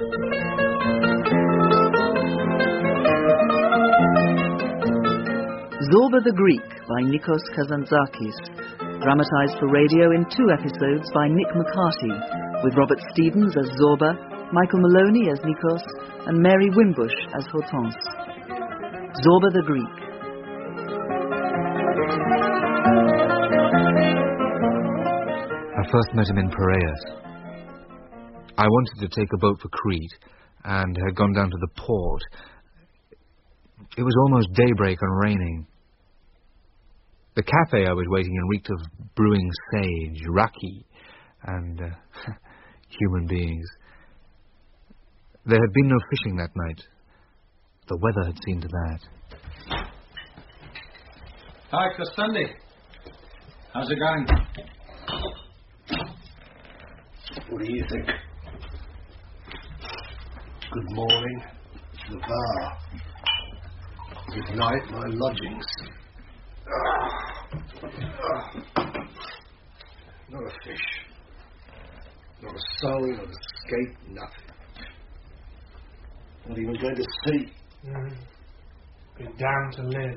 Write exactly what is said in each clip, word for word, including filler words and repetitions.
Zorba the Greek by Nikos Kazantzakis, dramatized for radio in two episodes by Nick McCarty, with Robert Stevens as Zorba, Michael Maloney as Nikos, and Mary Wimbush as Hortense. Zorba the Greek. I first met him in Piraeus. I wanted to take a boat for Crete, and had gone down to the port. It was almost daybreak and raining. The cafe I was waiting in reeked of brewing sage, raki, and uh, human beings. There had been no fishing that night. The weather had seen to that. Hi, Costandy. How's it going? What do you think? Good morning. The bar. Good night, my lodgings. Not a fish. Not a soul, not a skate, nothing. Not even going to sea. Mm. Been down to live.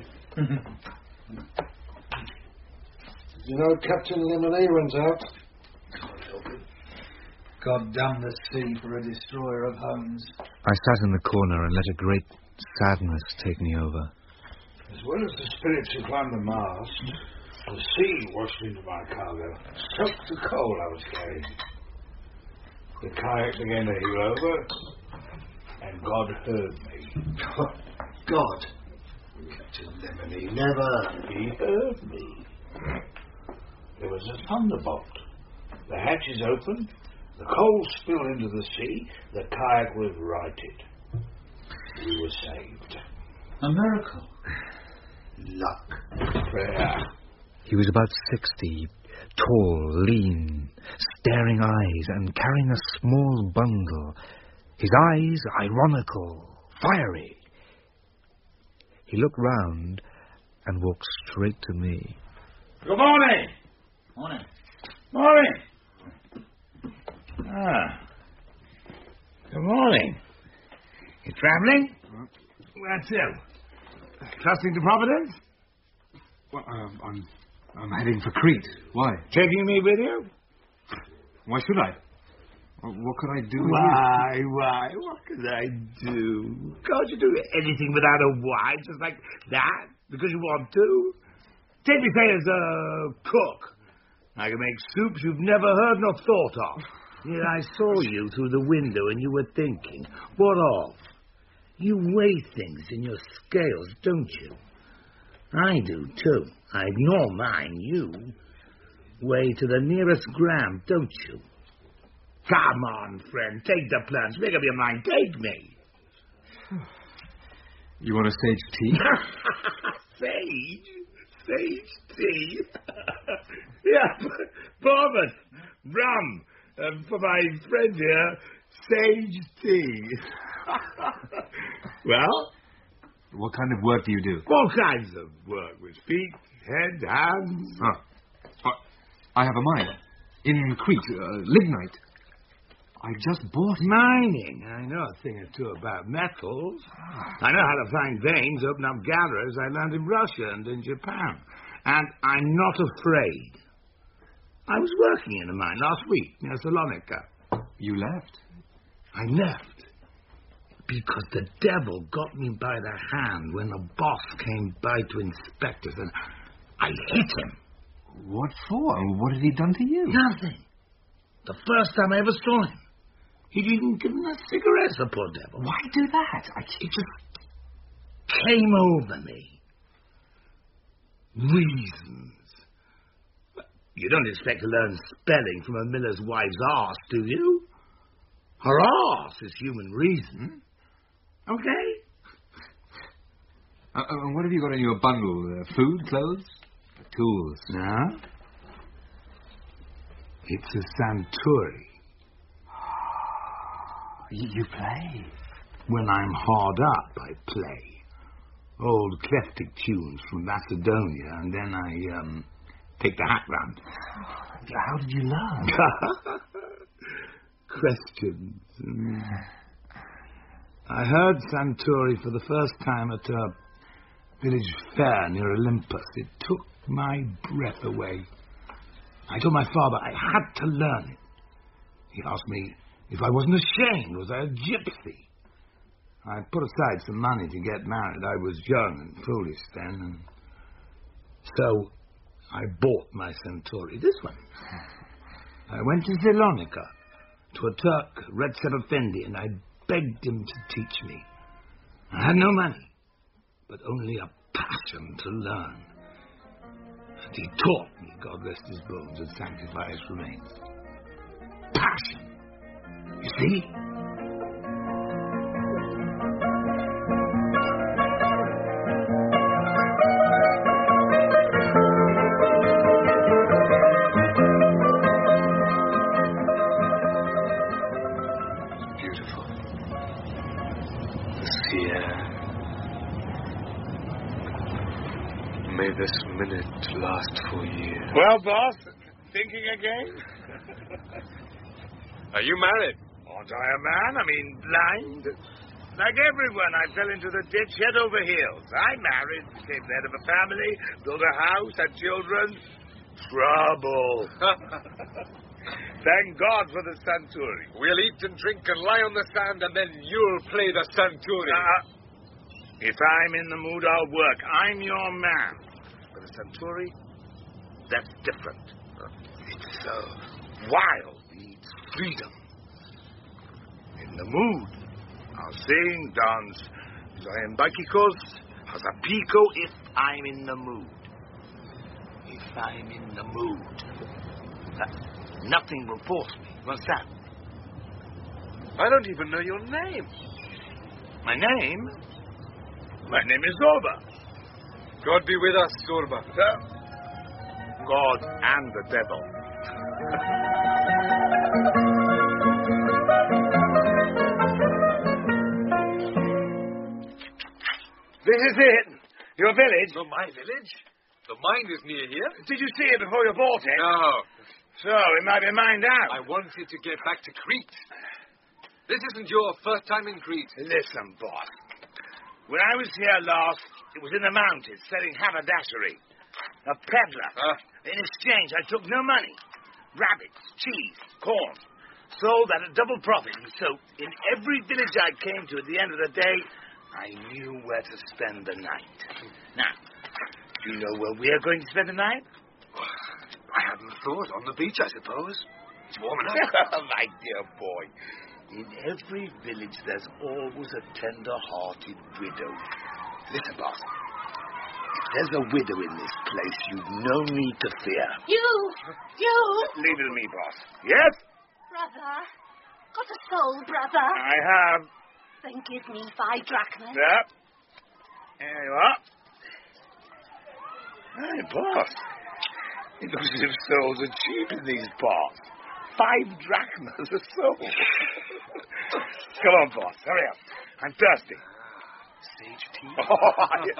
You know, Captain Lemonade runs out. God damn the sea for a destroyer of homes. I sat in the corner and let a great sadness take me over. As well as the spirits who climbed the mast, the sea washed into my cargo, soaked the coal I was carrying. The kayak began to heel over, and God heard me. God? Captain Lemony, never. He heard me. There was a thunderbolt. The hatches opened, the coal spilled into the sea, the kayak was righted. We were saved. A miracle. Luck. Prayer. He was about sixty, tall, lean, staring eyes, and carrying a small bundle. His eyes ironical, fiery. He looked round and walked straight to me. Good morning. Morning. Morning. Ah. Good morning. You travelling? Where to? Trusting to Providence? Well, um, I'm, I'm heading for Crete. Why? Taking me with you? Why should I? What could I do? Why, why? What could I do? Can't you do anything without a why? Just like that? Because you want to? Take me, say, as a cook. I can make soups you've never heard nor thought of. Yet I saw you through the window and you were thinking. What of? You weigh things in your scales, don't you? I do, too. I ignore mine. You weigh to the nearest gram, don't you? Come on, friend. Take the plunge. Make up your mind. Take me. You want a sage tea? Sage? Sage tea? Yeah, bourbon, rum. Um, for my friend here, sage tea. Well? What kind of work do you do? All kinds of work with feet, head, hands. Oh. Oh, I have a mine. In Crete, uh, lignite. I just bought it. Mining. I know a thing or two about metals. I know how to find veins, open up galleries. I learned in Russia and in Japan. And I'm not afraid. I was working in a mine last week near Salonika. You left? I left because the devil got me by the hand when the boss came by to inspect us, and I hit him. What for? What had he done to you? Nothing. The first time I ever saw him. He'd even given us cigarettes, the poor devil. Why do that? I, it just came over me. Reasons. You don't expect to learn spelling from a miller's wife's arse, do you? Her arse is human reason. Okay? Uh, uh, what have you got in your bundle? Uh, food, clothes, tools? No. It's a Santuri. You, you play? When I'm hard up, I play. Old cleftic tunes from Macedonia, and then I, um... take the hat round. How did you learn? Questions. I heard Santuri for the first time at a village fair near Olympus. It took my breath away. I told my father I had to learn it. He asked me if I wasn't ashamed. Was I a gypsy? I put aside some money to get married. I was young and foolish then, and so I bought my Santuri, this one. I went to Salonika, to a Turk, Recep Effendi, and I begged him to teach me. I had no money, but only a passion to learn. And he taught me, God rest his bones and sanctify his remains. Passion. You see? May this minute last for years. Well, boss, thinking again? Are you married? Aren't I a man? I mean, blind? Like everyone, I fell into the ditch head over heels. I married, became the head of a family, built a house, had children. Trouble. Thank God for the Santuri. We'll eat and drink and lie on the sand, and then you'll play the Santuri. Uh, if I'm in the mood, I'll work. I'm your man. But the Santuri, that's different. It's uh, wild. It needs freedom. In the mood, I'll sing, dance, Zayambakikos, Hazapiko, if I'm in the mood. If I'm in the mood. Uh, nothing will force me. You understand? I don't even know your name. My name? My name is Zorba. God be with us, Zorba. Sir? God and the devil. This is it. Your village. So my village? The mine is near here. Did you see it before you bought it? No. So, it might be mined out. I wanted to get back to Crete. This isn't your first time in Crete. Listen, boss. When I was here last, it was in the mountains, selling haberdashery. A peddler. Huh? In exchange, I took no money. Rabbits, cheese, corn. Sold at a double profit. And so, in every village I came to at the end of the day, I knew where to spend the night. Now, do you know where we're going to spend the night? I hadn't thought. On the beach, I suppose. It's warm enough. My dear boy, in every village there's always a tender-hearted widow. Listen, boss. If there's a widow in this place, you've no need to fear. You! You! Leave it to me, boss. Yes? Brother. Got a soul, brother. I have. Then give me five drachmas. Yep. There you are. Hey, boss. It looks as if souls are cheap in these parts. Five drachmas a soul. Come on, boss. Hurry up. I'm thirsty. Sage tea? Oh, yeah.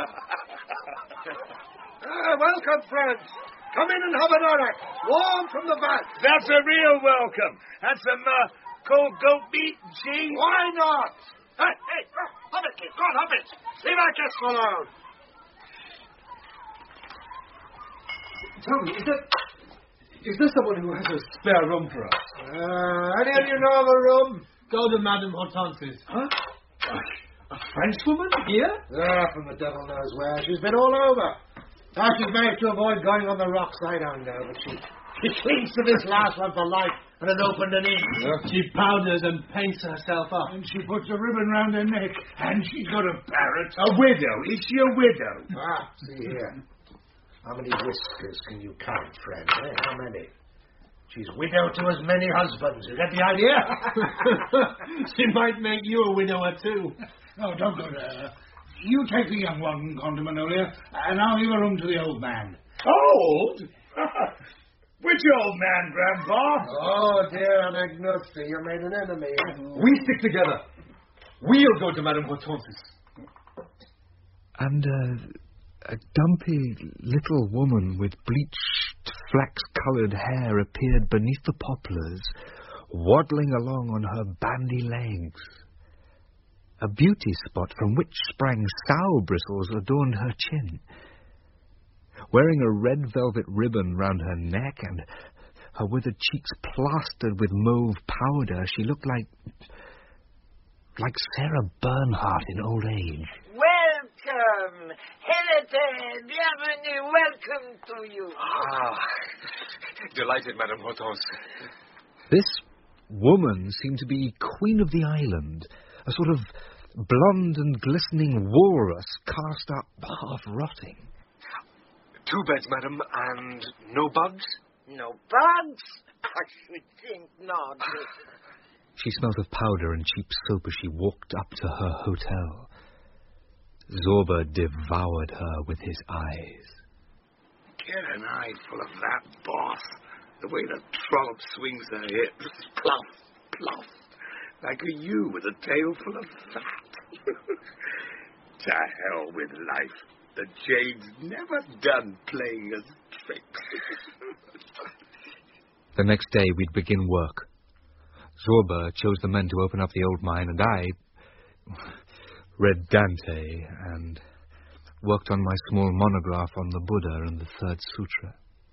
Ah, welcome, friends. Come in and have an arrack. Warm from the vat. That's a real welcome. That's some uh, cold goat meat and cheese. Why not? Hey, hey, have it, kid. Go on, have it. Leave our guests alone. Tell me, is there, is there someone who has a spare room for us? Uh, any of you know of a room? Go to Madame Hortense's. Huh? A, a Frenchwoman here? Ah, from the devil knows where. She's been all over. Now she's managed to avoid going on the rocks I don't know, but she, she clings to this last one for life and has opened an inn. She powders and paints herself up. And she puts a ribbon round her neck, and she's got a parrot. A widow. Is she a widow? Ah, see here. How many whiskers can you count, friend? Eh? How many? She's widow to as many husbands. You get the idea? She might make you a widower, too. No, don't go there. You take the young one, Conde Manolia, and I'll give a room to the old man. Old? Which old man, Grandpa? Oh, dear Anagnosti, you made an enemy. We stick together. We'll go to Madame Hortense's. And uh, a dumpy little woman with bleached, flax-coloured hair appeared beneath the poplars, waddling along on her bandy legs. What a strange sight. She was as tall as a tree, and her hair was as black as jet. She had a A beauty spot from which sprang sow bristles adorned her chin. Wearing a red velvet ribbon round her neck and her withered cheeks plastered with mauve powder, she looked like... like Sarah Bernhardt in old age. Welcome! Helete! Bienvenue! Welcome to you! Ah, delighted, Madame Hortense. This woman seemed to be queen of the island, a sort of blonde and glistening walrus cast up half-rotting. Two beds, madam, and no bugs? No bugs? I should think not. She smelt of powder and cheap soap as she walked up to her hotel. Zorba devoured her with his eyes. Get an eye full of that boss. The way the trollop swings her hips. Pluff, pluff. Like a ewe with a tail full of fat. To hell with life. The Jade's never done playing us tricks. The next day we'd begin work. Zorba chose the men to open up the old mine, and I read Dante and worked on my small monograph on the Buddha and the Third Sutra.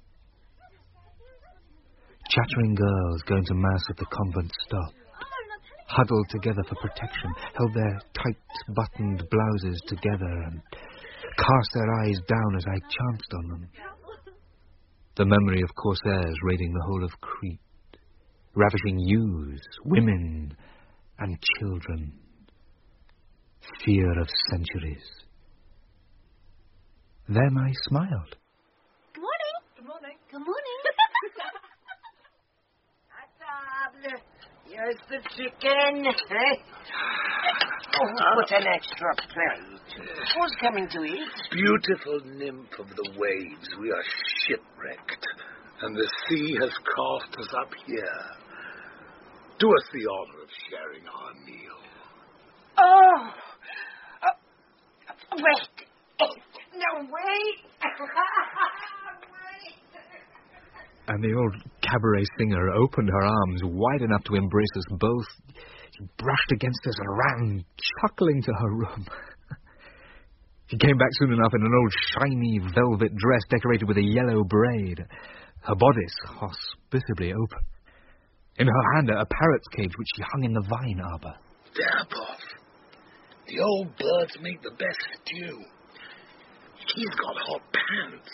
Chattering girls going to Mass at the convent stopped, huddled together for protection, held their tight-buttoned blouses together and cast their eyes down as I chanced on them. The memory of corsairs raiding the whole of Crete, ravishing youths, women, and children. Fear of centuries. Then I smiled. Good morning. Good morning. Good morning. À table. Here's the chicken. Eh? Oh, put an extra plate. Who's coming to eat? Beautiful nymph of the waves, we are shipwrecked, and the sea has cast us up here. Do us the honor of sharing our meal. Oh! Uh, wait. No, wait. Wait. And the old cabaret singer opened her arms wide enough to embrace us both. She brushed against us and ran, chuckling, to her room. She came back soon enough in an old shiny velvet dress decorated with a yellow braid, her bodice hospitably open. In her hand a parrot's cage which she hung in the vine arbor. Dabov, the old birds make the best stew. He's got hot pants.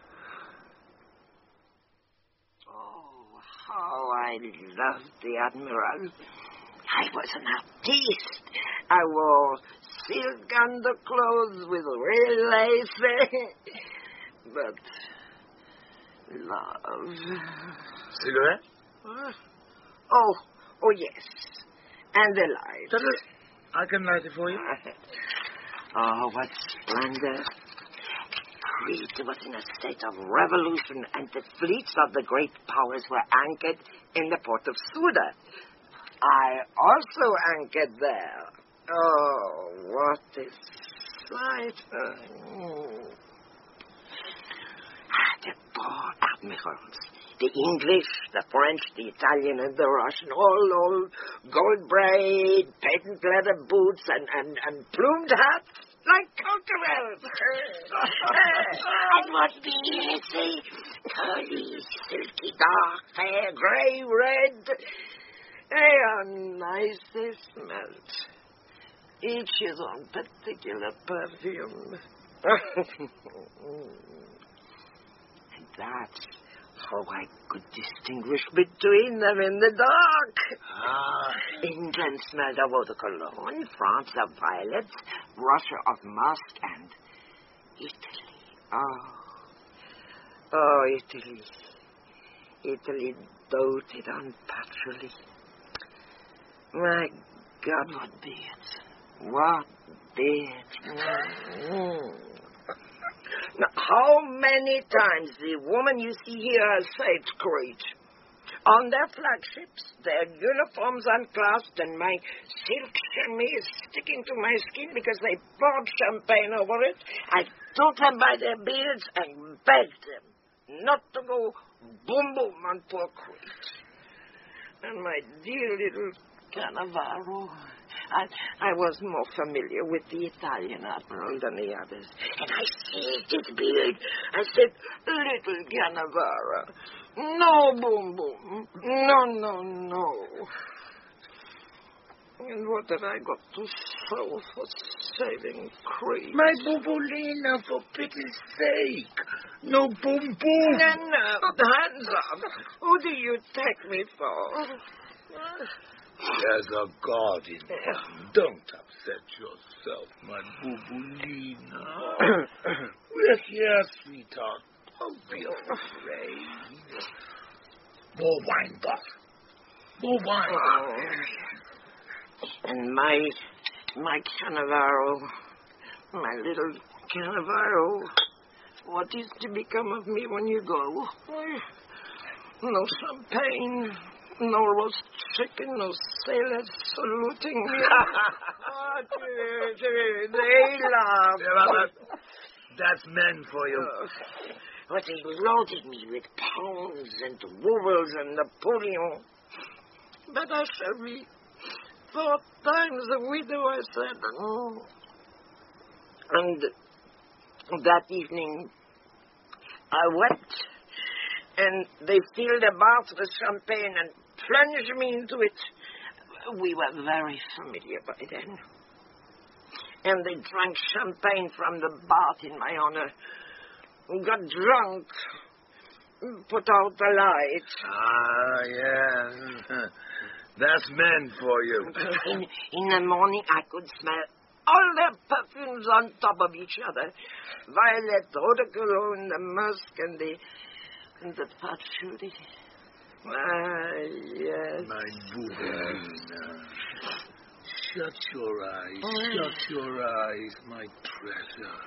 Oh, how I loved the Admiral. I was an artiste. I wore silk underclothes with real lace. But love. Cigarette? Huh? Oh, oh yes. And the light. I can light it for you. Oh, what splendor. Crete was in a state of revolution, and the fleets of the great powers were anchored in the port of Suda. I also anchored there. Oh, what a sight. Oh. The poor admirals. The English, the French, the Italian, and the Russian, all, all gold braid, patent leather boots, and, and, and plumed hats, like conquerors. It would be easy. Curly, silky, dark, fair, grey, red. Hey, how nice they smelt. Each his own particular perfume. And that's how I could distinguish between them in the dark. Ah. England smelled of eau de cologne, France of violets, Russia of musk, and Italy. Oh, oh, Italy. Italy doted on patchouli. My God, what beards. What beards. Mm-hmm. Now, how many times the woman you see here has saved Crete? On their flagships, their uniforms unclasped, and my silk chemise sticking to my skin because they poured champagne over it. I took them by their beards and begged them not to go boom boom on poor Crete. And my dear little Cannavaro, I, I was more familiar with the Italian admiral than the others. And I seized his beard. I said, little Cannavaro, no, boom, boom. No, no, no. And what have I got to show for saving Crete? My Bubolina, for pity's sake. No boom boom. No, no, hands up. Who do you take me for? There's a God in heaven. Don't upset yourself, my Bubolina. We're here, sweetheart. Don't be afraid. More wine, boss. More wine. Oh. And my, my Cannavaro, my little Cannavaro, what is to become of me when you go? No champagne, no roast chicken, no sailors saluting me. Oh, they laugh. Yeah, that's men for you. Uh, but they loaded me with pounds and rubles and Napoleon. But I shall be four times a widow, I said. Oh. And that evening, I wept, and they filled a bath with champagne and plunged me into it. We were very familiar by then. And they drank champagne from the bath in my honor. Got drunk, put out the light. Ah, yes. That's men for you. In, in the morning, I could smell all their perfumes on top of each other. Violet, eau de cologne, the musk, and the, and the patchouli. Ah, yes. My Bubolina. Shut your eyes. Oh. Shut your eyes, my treasure.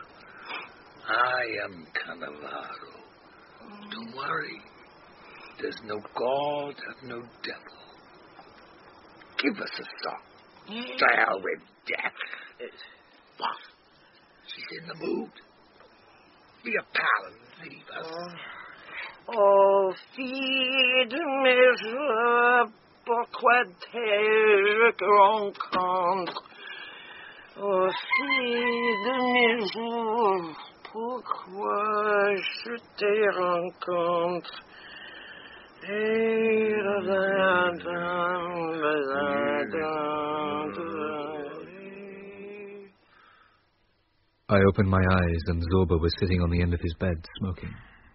I am Cannavaro. Oh. Don't worry. There's no God and no devil. Give us a song. Yeah. To hell with death. What? She's in the mood. Be a pal and leave us. Oh, oh feed-me, pourquoi t'es rencontre? Oh, feed-me, pourquoi je te rencontre? I opened my eyes, and Zorba was sitting on the end of his bed, smoking.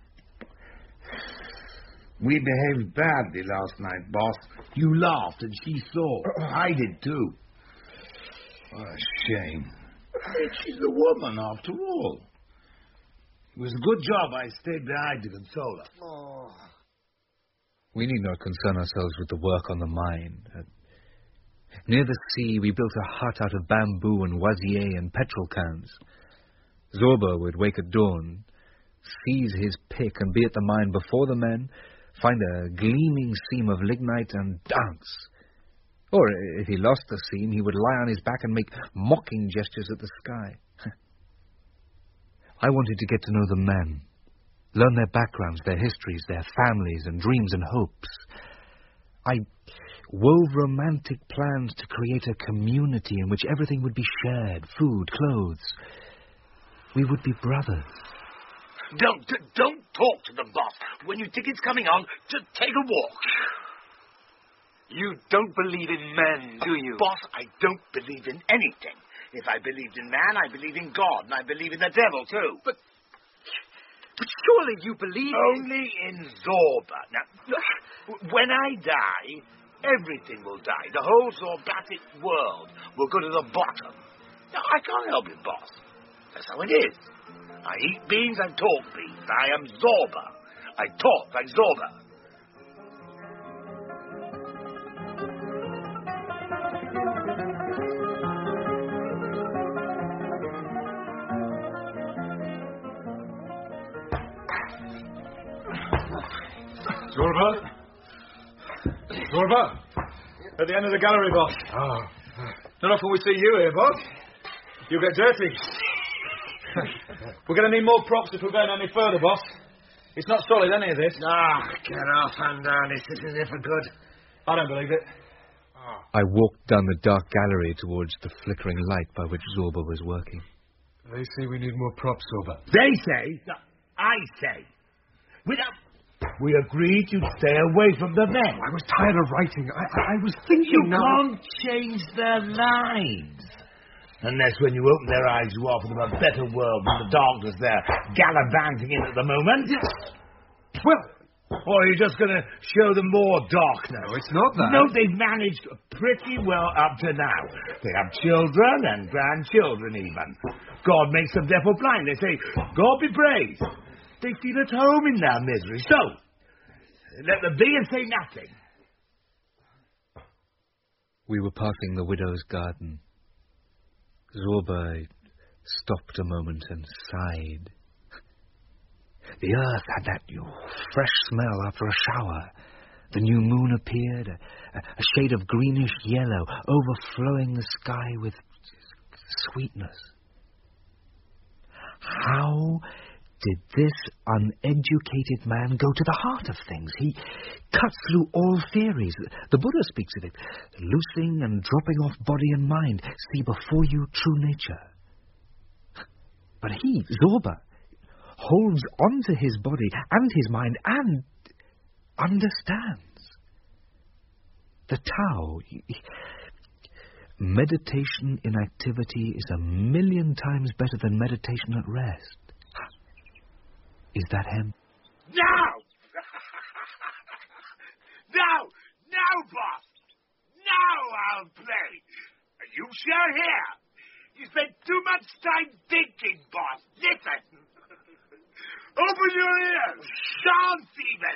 We behaved badly last night, boss. You laughed, and she saw. I did, too. What a shame. She's a woman, after all. It was a good job I stayed behind to console her. Oh. We need not concern ourselves with the work on the mine. Uh, near the sea, we built a hut out of bamboo and oisier and petrol cans. Zorba would wake at dawn, seize his pick and be at the mine before the men, find a gleaming seam of lignite and dance. Or, if he lost the seam, he would lie on his back and make mocking gestures at the sky. I wanted to get to know the men, learn their backgrounds, their histories, their families and dreams and hopes. I wove romantic plans to create a community in which everything would be shared, food, clothes. We would be brothers. Don't, don't talk to them, boss. When you think it's coming on, just take a walk. You don't believe in men, do you? Boss, I don't believe in anything. If I believed in man, I believe in God, and I believe in the devil, too. But, but surely you believe Only in Zorba. Now, look, when I die, everything will die. The whole Zorbatic world will go to the bottom. Now, I can't help it, boss. That's how it is. I eat beans and talk beans. I am Zorba. I talk like Zorba. Zorba? Zorba? At the end of the gallery, boss. Oh. Not often we see you here, boss. You get dirty. We're going to need more props if we're going any further, boss. It's not solid, any of this. Ah, get off and down. This isn't it for good. I don't believe it. I walked down the dark gallery towards the flickering light by which Zorba was working. They say we need more props, Zorba. They say? No, I say. Without... We agreed you'd stay away from the men. I was tired of writing. I, I, I was thinking You now... can't change their lives. Unless when you open their eyes you offer them a better world than the darkness they're gallivanting in at the moment. Well... Or are you just going to show them more darkness? No, it's not that. No, they've managed pretty well up to now. They have children and grandchildren even. God makes them deaf or blind. They say, God be praised. They feel at home in their misery. So, let them be and say nothing. We were passing the widow's garden. Zorba stopped a moment and sighed. The earth had that you know, fresh smell after a shower. The new moon appeared, a, a shade of greenish yellow, overflowing the sky with sweetness. How did this uneducated man go to the heart of things? He cuts through all theories. The Buddha speaks of it. Loosing and dropping off body and mind. See before you true nature. But he, Zorba, holds on to his body and his mind and understands. The Tao, meditation in activity is a million times better than meditation at rest. Is that him? Now! now! Now, boss! Now I'll play! You shall hear! You spent too much time thinking, boss. Listen! Open your ears! Chance, even!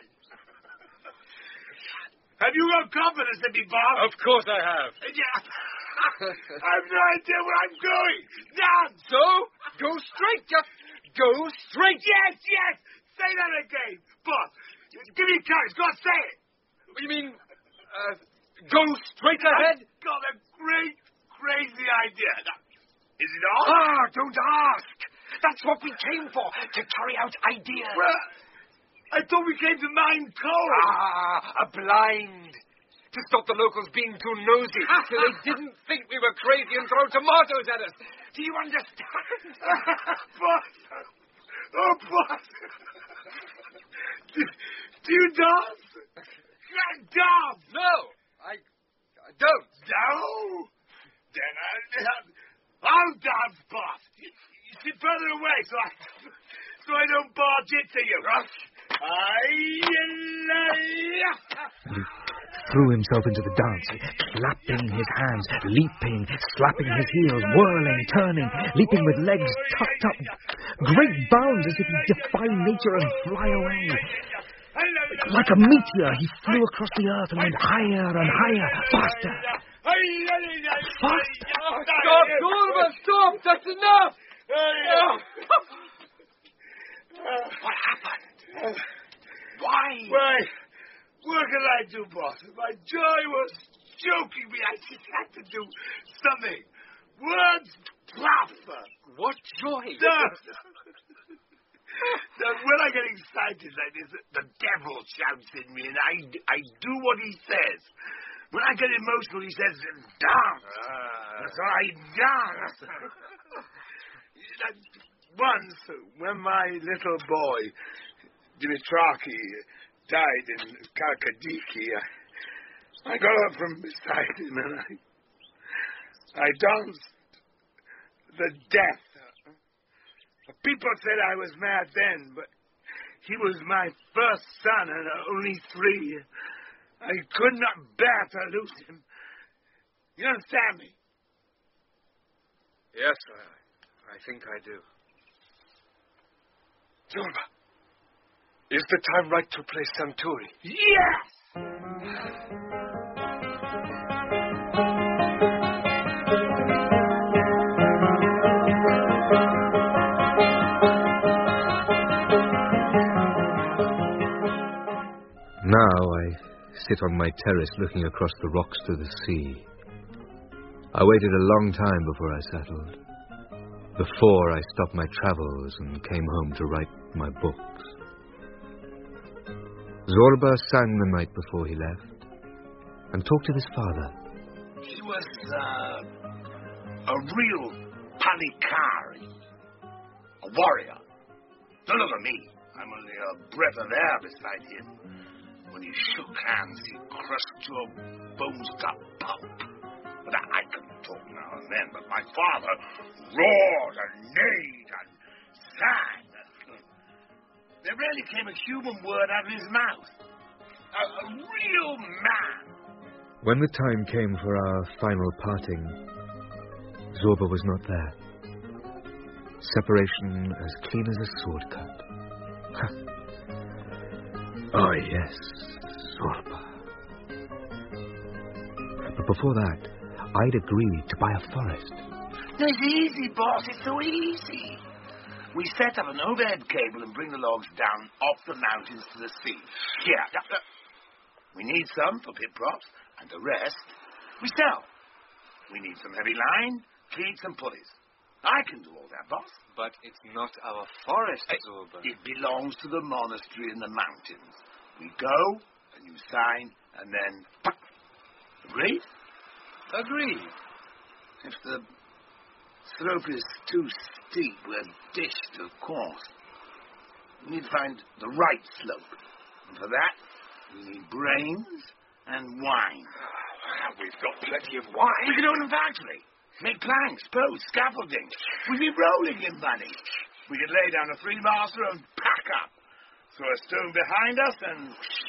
Have you got confidence in me, boss? Of course I have. Yeah. I have no idea where I'm going. None! So, go straight, just go straight. Yes, yes! Say that again, boss. Give me courage. Go on, say it. What do you mean, uh, go straight ahead? I've got a great, crazy idea. Now, is it all? Ah, don't ask. That's what we came for, to carry out ideas. Well, I thought we came to mine coal. Ah, a blind. To stop the locals being too nosy, so they didn't think we were crazy and throw tomatoes at us. Do you understand? Boss. Oh, boss. do, do you dance? Dance? No, I, I don't. No? Then I'll, I'll dance, boss. You, you sit further away so I, so I don't barge into you. He threw himself into the dance, clapping his hands, leaping, slapping his heels, whirling, turning, leaping with legs tucked up, great bounds as if he'd defy nature and fly away. Like a meteor, he flew across the earth and went higher and higher, faster, faster. Oh, stop, Zorba, stop, that's enough. What happened? Why? Why? What can I do, boss? My joy was choking me. I just had to do something. Words proffer. What joy? No. Now, when I get excited like this, the devil shouts in me, and I, I do what he says. When I get emotional, he says, dance. Uh, so I dance. Once, when my little boy, Dimitraki, died in Kalkadiki, I, I got up from beside him and I, I danced the death. People said I was mad then, but he was my first son and only three. I could not bear to lose him. You understand me? Yes, I, I think I do. Zorba, is the time right to play Santuri? Yes! Now I sit on my terrace looking across the rocks to the sea. I waited a long time before I settled. Before I stopped my travels and came home to write my books. Zorba sang the night before he left and talked of his father. She was uh, a real Palikari. A warrior. Don't look at me. I'm only a breath of air beside him. When he shook hands, he crushed your bones to pulp. But I, I can talk now and then, but my father roared and neighed and sang. There rarely came a human word out of his mouth. A, a real man. When the time came for our final parting, Zorba was not there. Separation as clean as a sword cut. Oh, yes, Zorba. But before that, I'd agreed to buy a forest. It's easy, boss. It's so easy. We set up an overhead cable and bring the logs down off the mountains to the sea. Here. We need some for pit props, and the rest we sell. We need some heavy line, cleats, and pulleys. I can do all that, boss. But it's not our forest, Zorba. It belongs to the monastery in the mountains. We go, and you sign, and then... Agreed? Agreed. If the slope is too steep, we're dished, of course. We need to find the right slope. And for that, we need brains and wine. We've got plenty of wine. We can own a factory. Make planks, posts, scaffolding. We'd be rolling in money. We could lay down a three-master and pack up. Throw a stone behind us and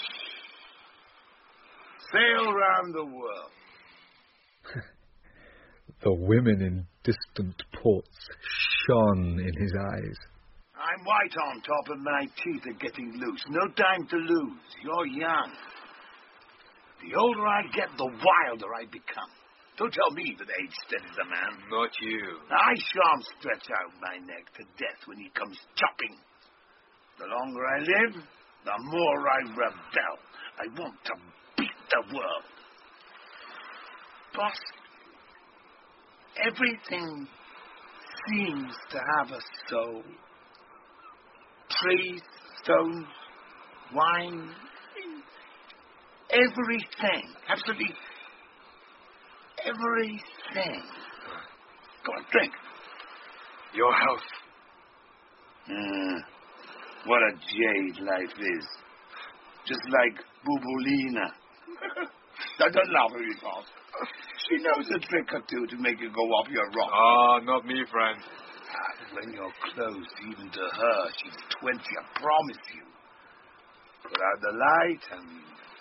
sail round the world. The women in distant ports shone in his eyes. I'm white on top and my teeth are getting loose. No time to lose. You're young. The older I get, the wilder I become. Don't tell me that age steadies a man. Not you. I shan't stretch out my neck to death when he comes chopping. The longer I live, the more I rebel. I want to beat the world. Boss, everything seems to have a soul. Trees, stones, wine, everything. Absolutely everything. Go on, drink. Your health. Mm, what a jade life is. Just like Bubulina. Now, don't laugh at me, boss. She knows a trick or two to make you go off your rock. Ah, not me, friend. And when you're close even to her, she's twenty, I promise you. Put out the light and...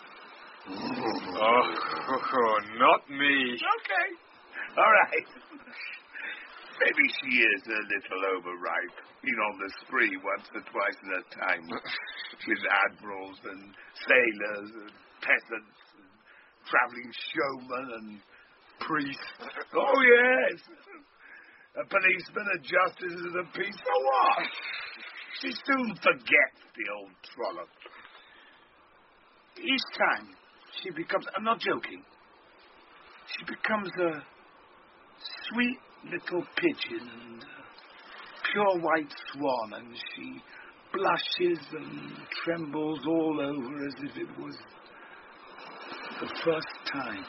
Oh, oh, not me. Okay. All right. Maybe she is a little overripe. Been on the spree once or twice in her time. With admirals and sailors and peasants and travelling showmen and priests. Oh, yes. A policeman, a justice, and a peace. So what? She soon forgets the old trollop. Each time she becomes, I'm not joking, she becomes a sweet little pigeon and a pure white swan, and she blushes and trembles all over as if it was the first time.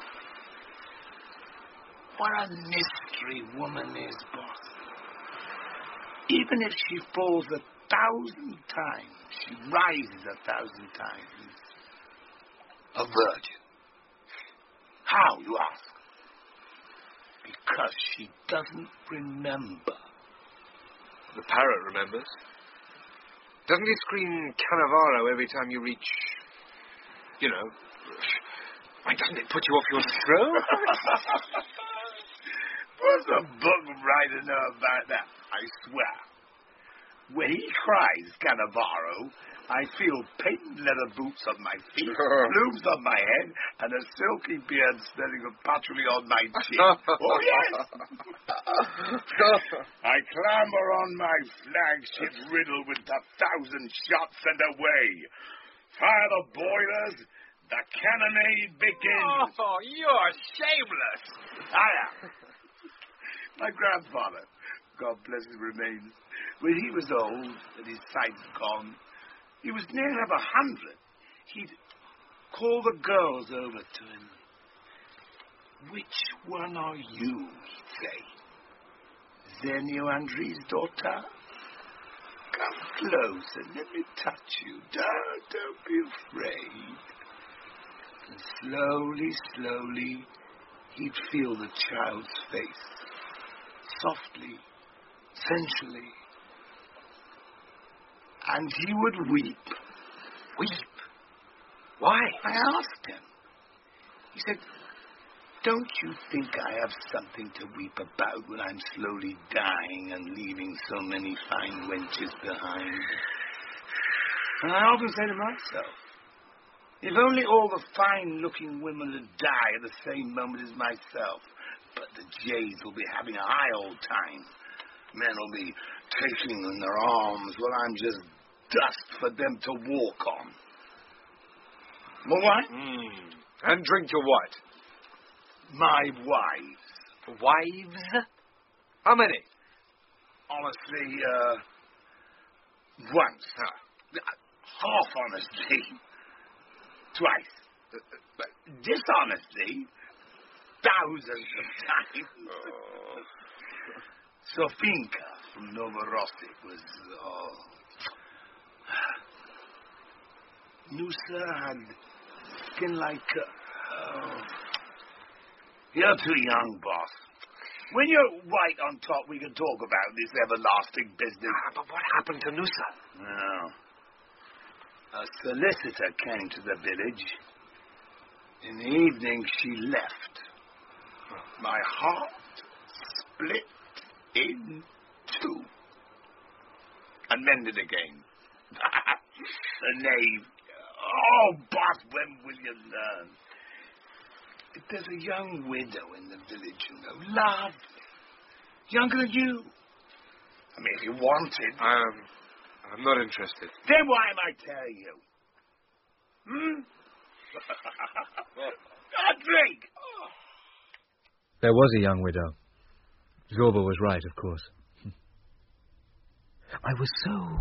What a mystery woman is, boss. Even if she falls a thousand times, she rises a thousand times. A virgin. How, you ask? Because she doesn't remember. The parrot remembers. Doesn't it scream Cannavaro every time you reach, you know, why doesn't it put you off your throne? What's a book writer know about that? I swear. When he cries Cannavaro, I feel patent leather boots on my feet, plumes on my head, and a silky beard smelling of patchouli on my chin. Oh, yes! I clamber on my flagship riddle with a thousand shots and away. Fire the boilers, the cannonade begins. Oh, you're shameless. I am. My grandfather, God bless his remains, when he was old and his sight gone, he was near enough a hundred. He'd call the girls over to him. Which one are you, he'd say. Zenio Andri's daughter? Come closer, let me touch you. Don't, don't be afraid. And slowly, slowly, he'd feel the child's face. Softly, sensually. And he would weep. Weep? Why? I asked him. He said, don't you think I have something to weep about when I'm slowly dying and leaving so many fine wenches behind? And I often say to myself, if only all the fine-looking women would die at the same moment as myself, but the jays will be having a high old time. Men will be taking in their arms while I'm just dust for them to walk on. Well, what? Mm. And drink your what? My wives. Wives? How many? Honestly, uh, once. Uh, half honestly. Twice. Uh, but dishonestly, thousands of times. Oh. Sofinka from Novorossiysk was, oh... Nusa had skin like, uh, oh... You're too young, boss. When you're white on top, we can talk about this everlasting business. Ah, but what happened to Nusa? Well, a solicitor came to the village. In the evening, she left. My heart split in two. And mended again. The knave. Oh, boss, when will you learn? There's a young widow in the village, you know. Lovely. Younger than you. I mean, if you wanted. Um, I'm not interested. Then why am I telling you? Hmm? A drink! There was a young widow. Zorba was right, of course. I was so...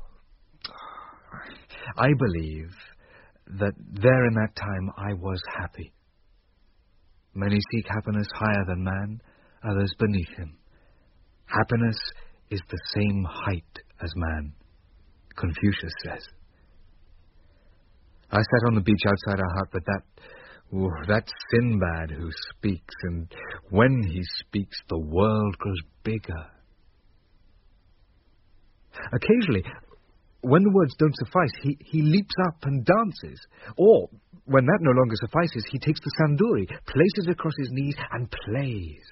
I believe that there in that time I was happy. Many seek happiness higher than man, others beneath him. Happiness is the same height as man, Confucius says. I sat on the beach outside our hut, but that, oh, that Sinbad who speaks, and when he speaks, the world grows bigger. Occasionally, when the words don't suffice, he, he leaps up and dances. Or, when that no longer suffices, he takes the sanduri, places it across his knees, and plays.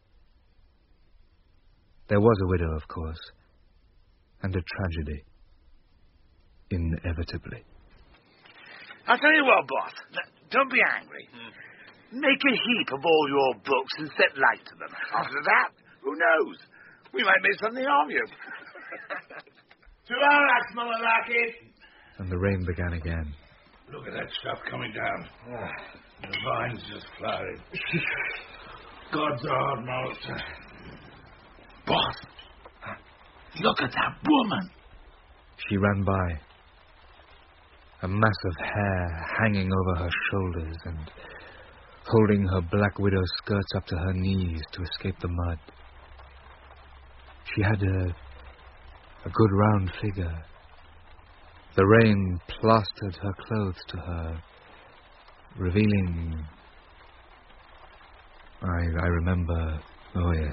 There was a widow, of course, and a tragedy. Inevitably. I'll tell you what, boss. Don't be angry. Mm. Make a heap of all your books and set light to them. After that, who knows? We might make something of you. To our axe, Malalaki. And the rain began again. Look at that stuff coming down. Oh, the vines just flowering. God's hard mouth. Boss, look at that woman. She ran by. A mass of hair hanging over her shoulders and holding her black widow skirts up to her knees to escape the mud. She had a, a good round figure. The rain plastered her clothes to her, revealing... I, I remember, oh yes,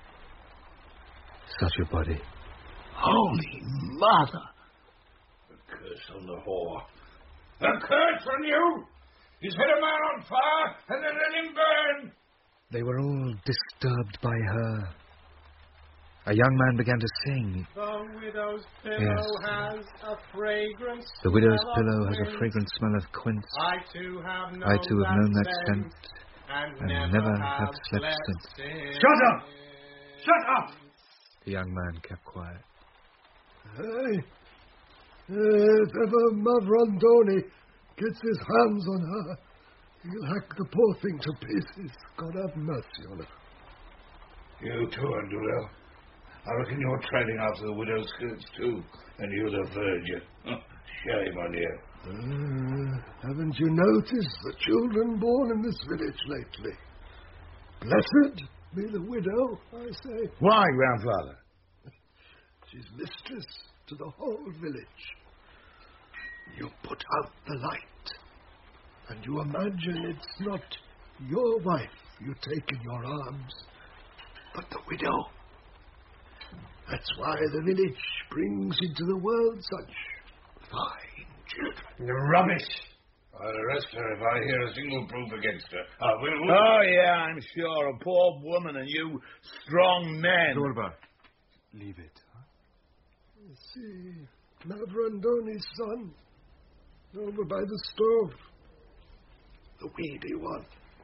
such a body. Holy mother! A curse on the whore. A curse on you! You set a man on fire and then let him burn! They were all disturbed by her. A young man began to sing. The widow's pillow Yes. has a fragrance. The widow's smell pillow of has a quince. fragrant smell of quince. I too have known, I too have known that scent, and, and never, never have have slept slept since. since. Shut up! Shut up! The young man kept quiet. Hey, if ever Mavrandoni gets his hands on her, he'll hack the poor thing to pieces. God have mercy on her. You too, Andulel. I reckon you're trailing after the widow's skirts too, and you're the virgin. Shame on you. Uh, haven't you noticed the children born in this village lately? Blessed be the widow, I say. Why, grandfather? She's mistress to the whole village. You put out the light, and you imagine it's not your wife you take in your arms, but the widow. That's why the village brings into the world such fine children. Rubbish! I'll arrest her if I hear a single proof against her. Uh, will, will... Oh, yeah, I'm sure. A poor woman and you strong men. Zorba, leave it. You see, Mavrandoni's son, over by the stove. The weedy one.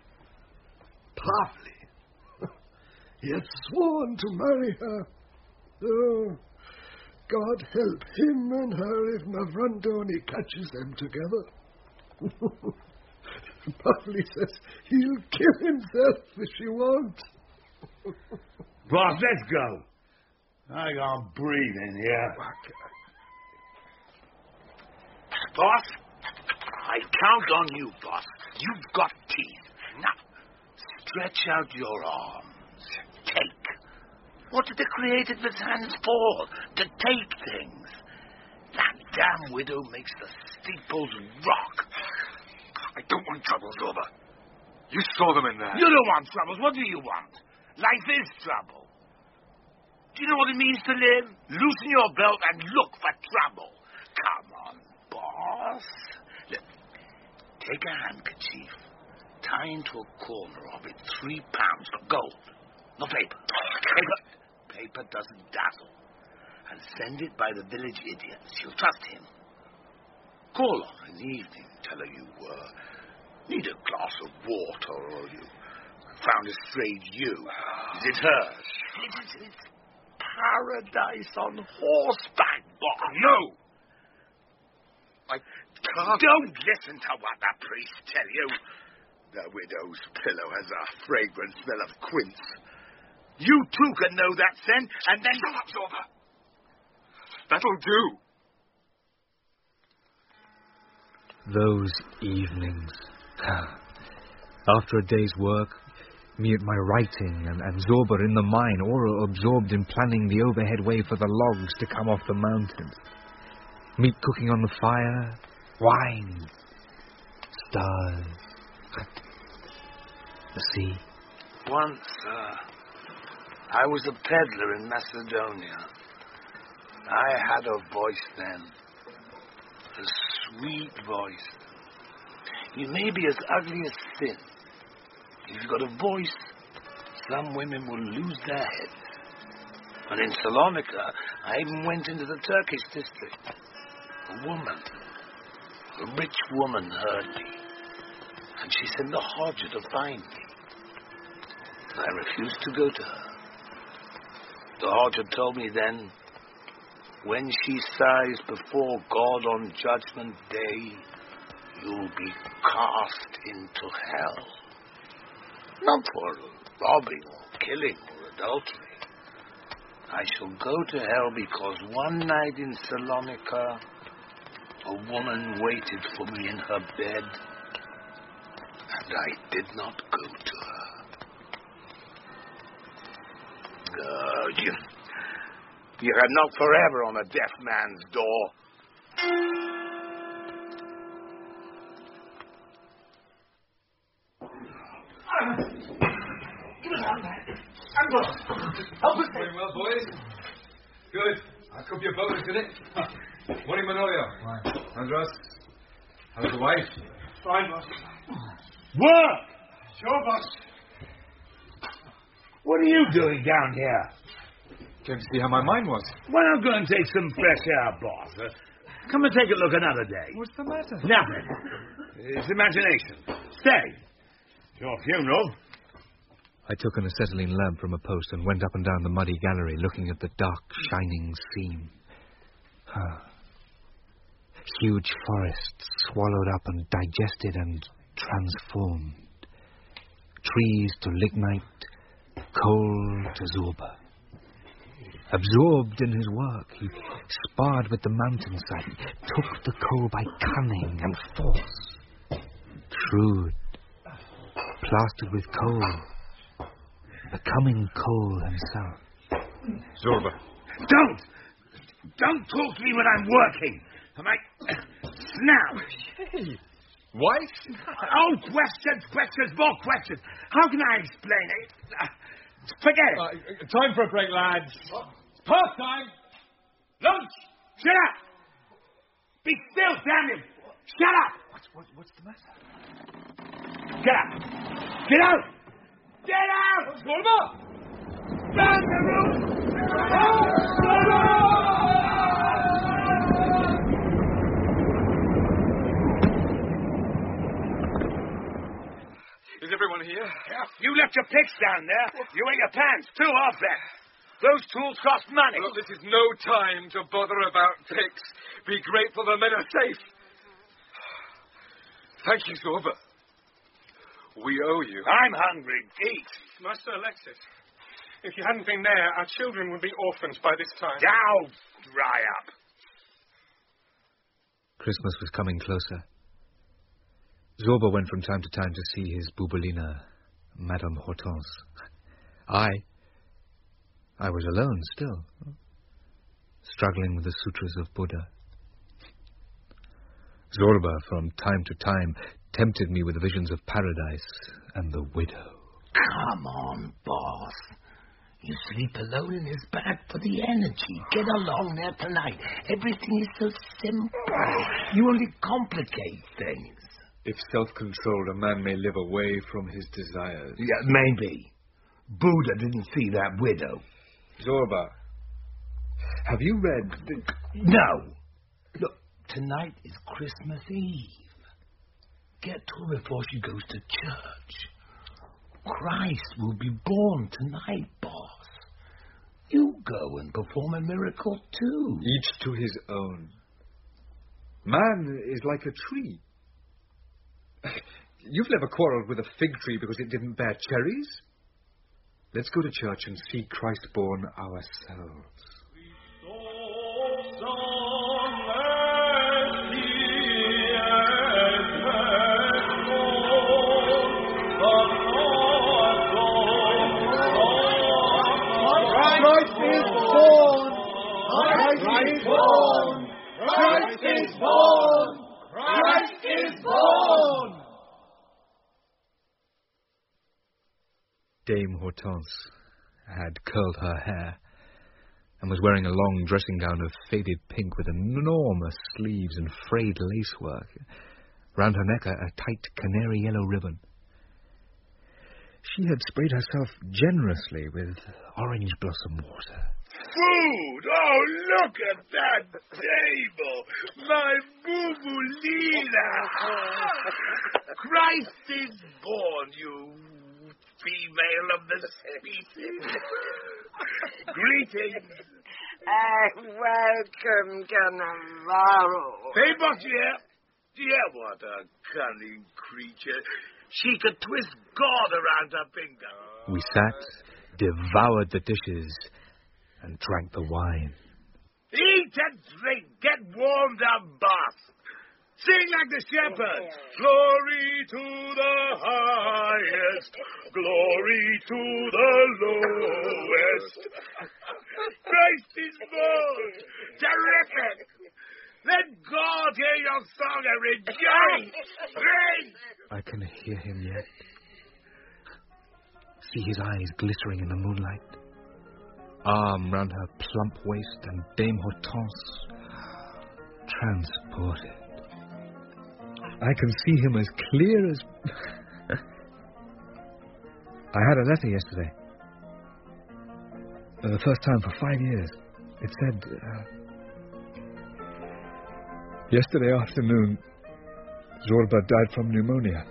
Pavli. He had sworn to marry her. Oh, God help him and her if Mavrandoni catches them together. Pavli says he'll kill himself if she won't. Boss, let's go. I can't breathe in here. Boss, I count on you, boss. You've got teeth. Now, stretch out your arms. Take. What did the Creator's hands for? To take things. That damn widow makes the steeples rock. I don't want troubles, Zorba. You saw them in there. You don't want troubles. What do you want? Life is trouble. Do you know what it means to live? Loosen your belt and look for trouble. Come on, boss. Look, take a handkerchief, tie into a corner of it three pounds of gold. No paper. Paper, paper doesn't dazzle. And send it by the village idiots. You'll trust him. Call on her in the evening. Tell her you uh, need a glass of water, or you found a strayed ewe. Is it hers? It's, it's paradise on horseback, boss. No! I can't... Don't listen to what the priests tell you. The widow's pillow has a fragrant smell of quince. You too can know that scent, and then... Shut up, Zorba. That'll do. Those evenings. After a day's work, me at my writing, and, and Zorba in the mine, or absorbed in planning the overhead way for the logs to come off the mountain. Meat cooking on the fire, wine, stars, the sea. Once, uh, I was a peddler in Macedonia. I had a voice then. A sweet voice. You may be as ugly as sin. If you've got a voice, some women will lose their heads. And in Salonika, I even went into the Turkish district. A woman, a rich woman heard me. And she sent the Hodja to find me. I refused to go to her. The Hodja told me then, when she sighs before God on Judgment Day, you'll be cast into hell. Not for robbing or killing or adultery. I shall go to hell because one night in Salonika, a woman waited for me in her bed, and I did not go to her. Uh, you, you had knocked forever on a deaf man's door. Help us! Doing well, boys. Good. I hope your boat is in it. Morning, Manolio. Hi. Andros. How's the wife? Fine, boss. Work! Sure, boss. What are you doing down here? Came to see how my mind was. Why not go and take some fresh air, boss? Uh, come and take a look another day. What's the matter? Nothing. It's imagination. Stay. It's your funeral. I took an acetylene lamp from a post and went up and down the muddy gallery, looking at the dark, shining seam. Ah. Huge forests swallowed up and digested and transformed. Trees to lignite, coal to Zorba. Absorbed in his work, he sparred with the mountainside, took the coal by cunning and force. Shrewd, plastered with coal, coming coal himself. Zorba. Don't! Don't talk to me when I'm working. Am I... Now. Hey. Wife? Oh, questions, questions, more questions. How can I explain it? Uh, forget it. Uh, time for a break, lads. Past time. Lunch. Shut up. Be still, damn you. Shut up. What's, what, what's the matter? Get up. Get out. Get out. Zorba. Down the room. Is everyone here? You left your picks down there. You ate your pants, too, I'll bet. Those tools cost money. Look, this is no time to bother about picks. Be grateful the men are safe. Thank you, Zorba. We owe you. I'm hungry. Eat. Master Alexis, if you hadn't been there, our children would be orphans by this time. Now, dry up. Christmas was coming closer. Zorba went from time to time to see his Bouboulina, Madame Hortense. I... I was alone still, struggling with the sutras of Buddha. Zorba, from time to time, tempted me with visions of paradise and the widow. Come on, boss. You sleep alone in is bad for the energy. Get along there tonight. Everything is so simple. You only complicate things. If self-controlled, a man may live away from his desires. Yeah, maybe. Buddha didn't see that widow. Zorba, have you read... The... No. Look, tonight is Christmas Eve. Get to her before she goes to church. Christ will be born tonight, boss. You go and perform a miracle, too. Each to his own. Man is like a tree. You've never quarreled with a fig tree because it didn't bear cherries? Let's go to church and see Christ born ourselves. Christ is born! Christ is born! Christ is born! Christ is born! Dame Hortense had curled her hair and was wearing a long dressing gown of faded pink with enormous sleeves and frayed lacework. Round her neck, a, a tight canary yellow ribbon. She had sprayed herself generously with orange blossom water. Food! Oh, look at that table! My Bouboulina! Christ is born, you female of the species. Greetings. Uh, welcome to Navarro. Hey, boss, yeah? Yeah, what a cunning creature. She could twist God around her finger. We sat, devoured the dishes, and drank the wine. Eat and drink. Get warmed up, boss. Sing like the shepherds. Glory to the highest. Glory to the lowest. Christ is born. Terrific. Let God hear your song and rejoice. Praise. I can hear him yet. See his eyes glittering in the moonlight. Arm round her plump waist, and Dame Hortense transported. I can see him as clear as... I had a letter yesterday. For the first time for five years. It said... Uh, Yesterday afternoon, Zorba died from pneumonia.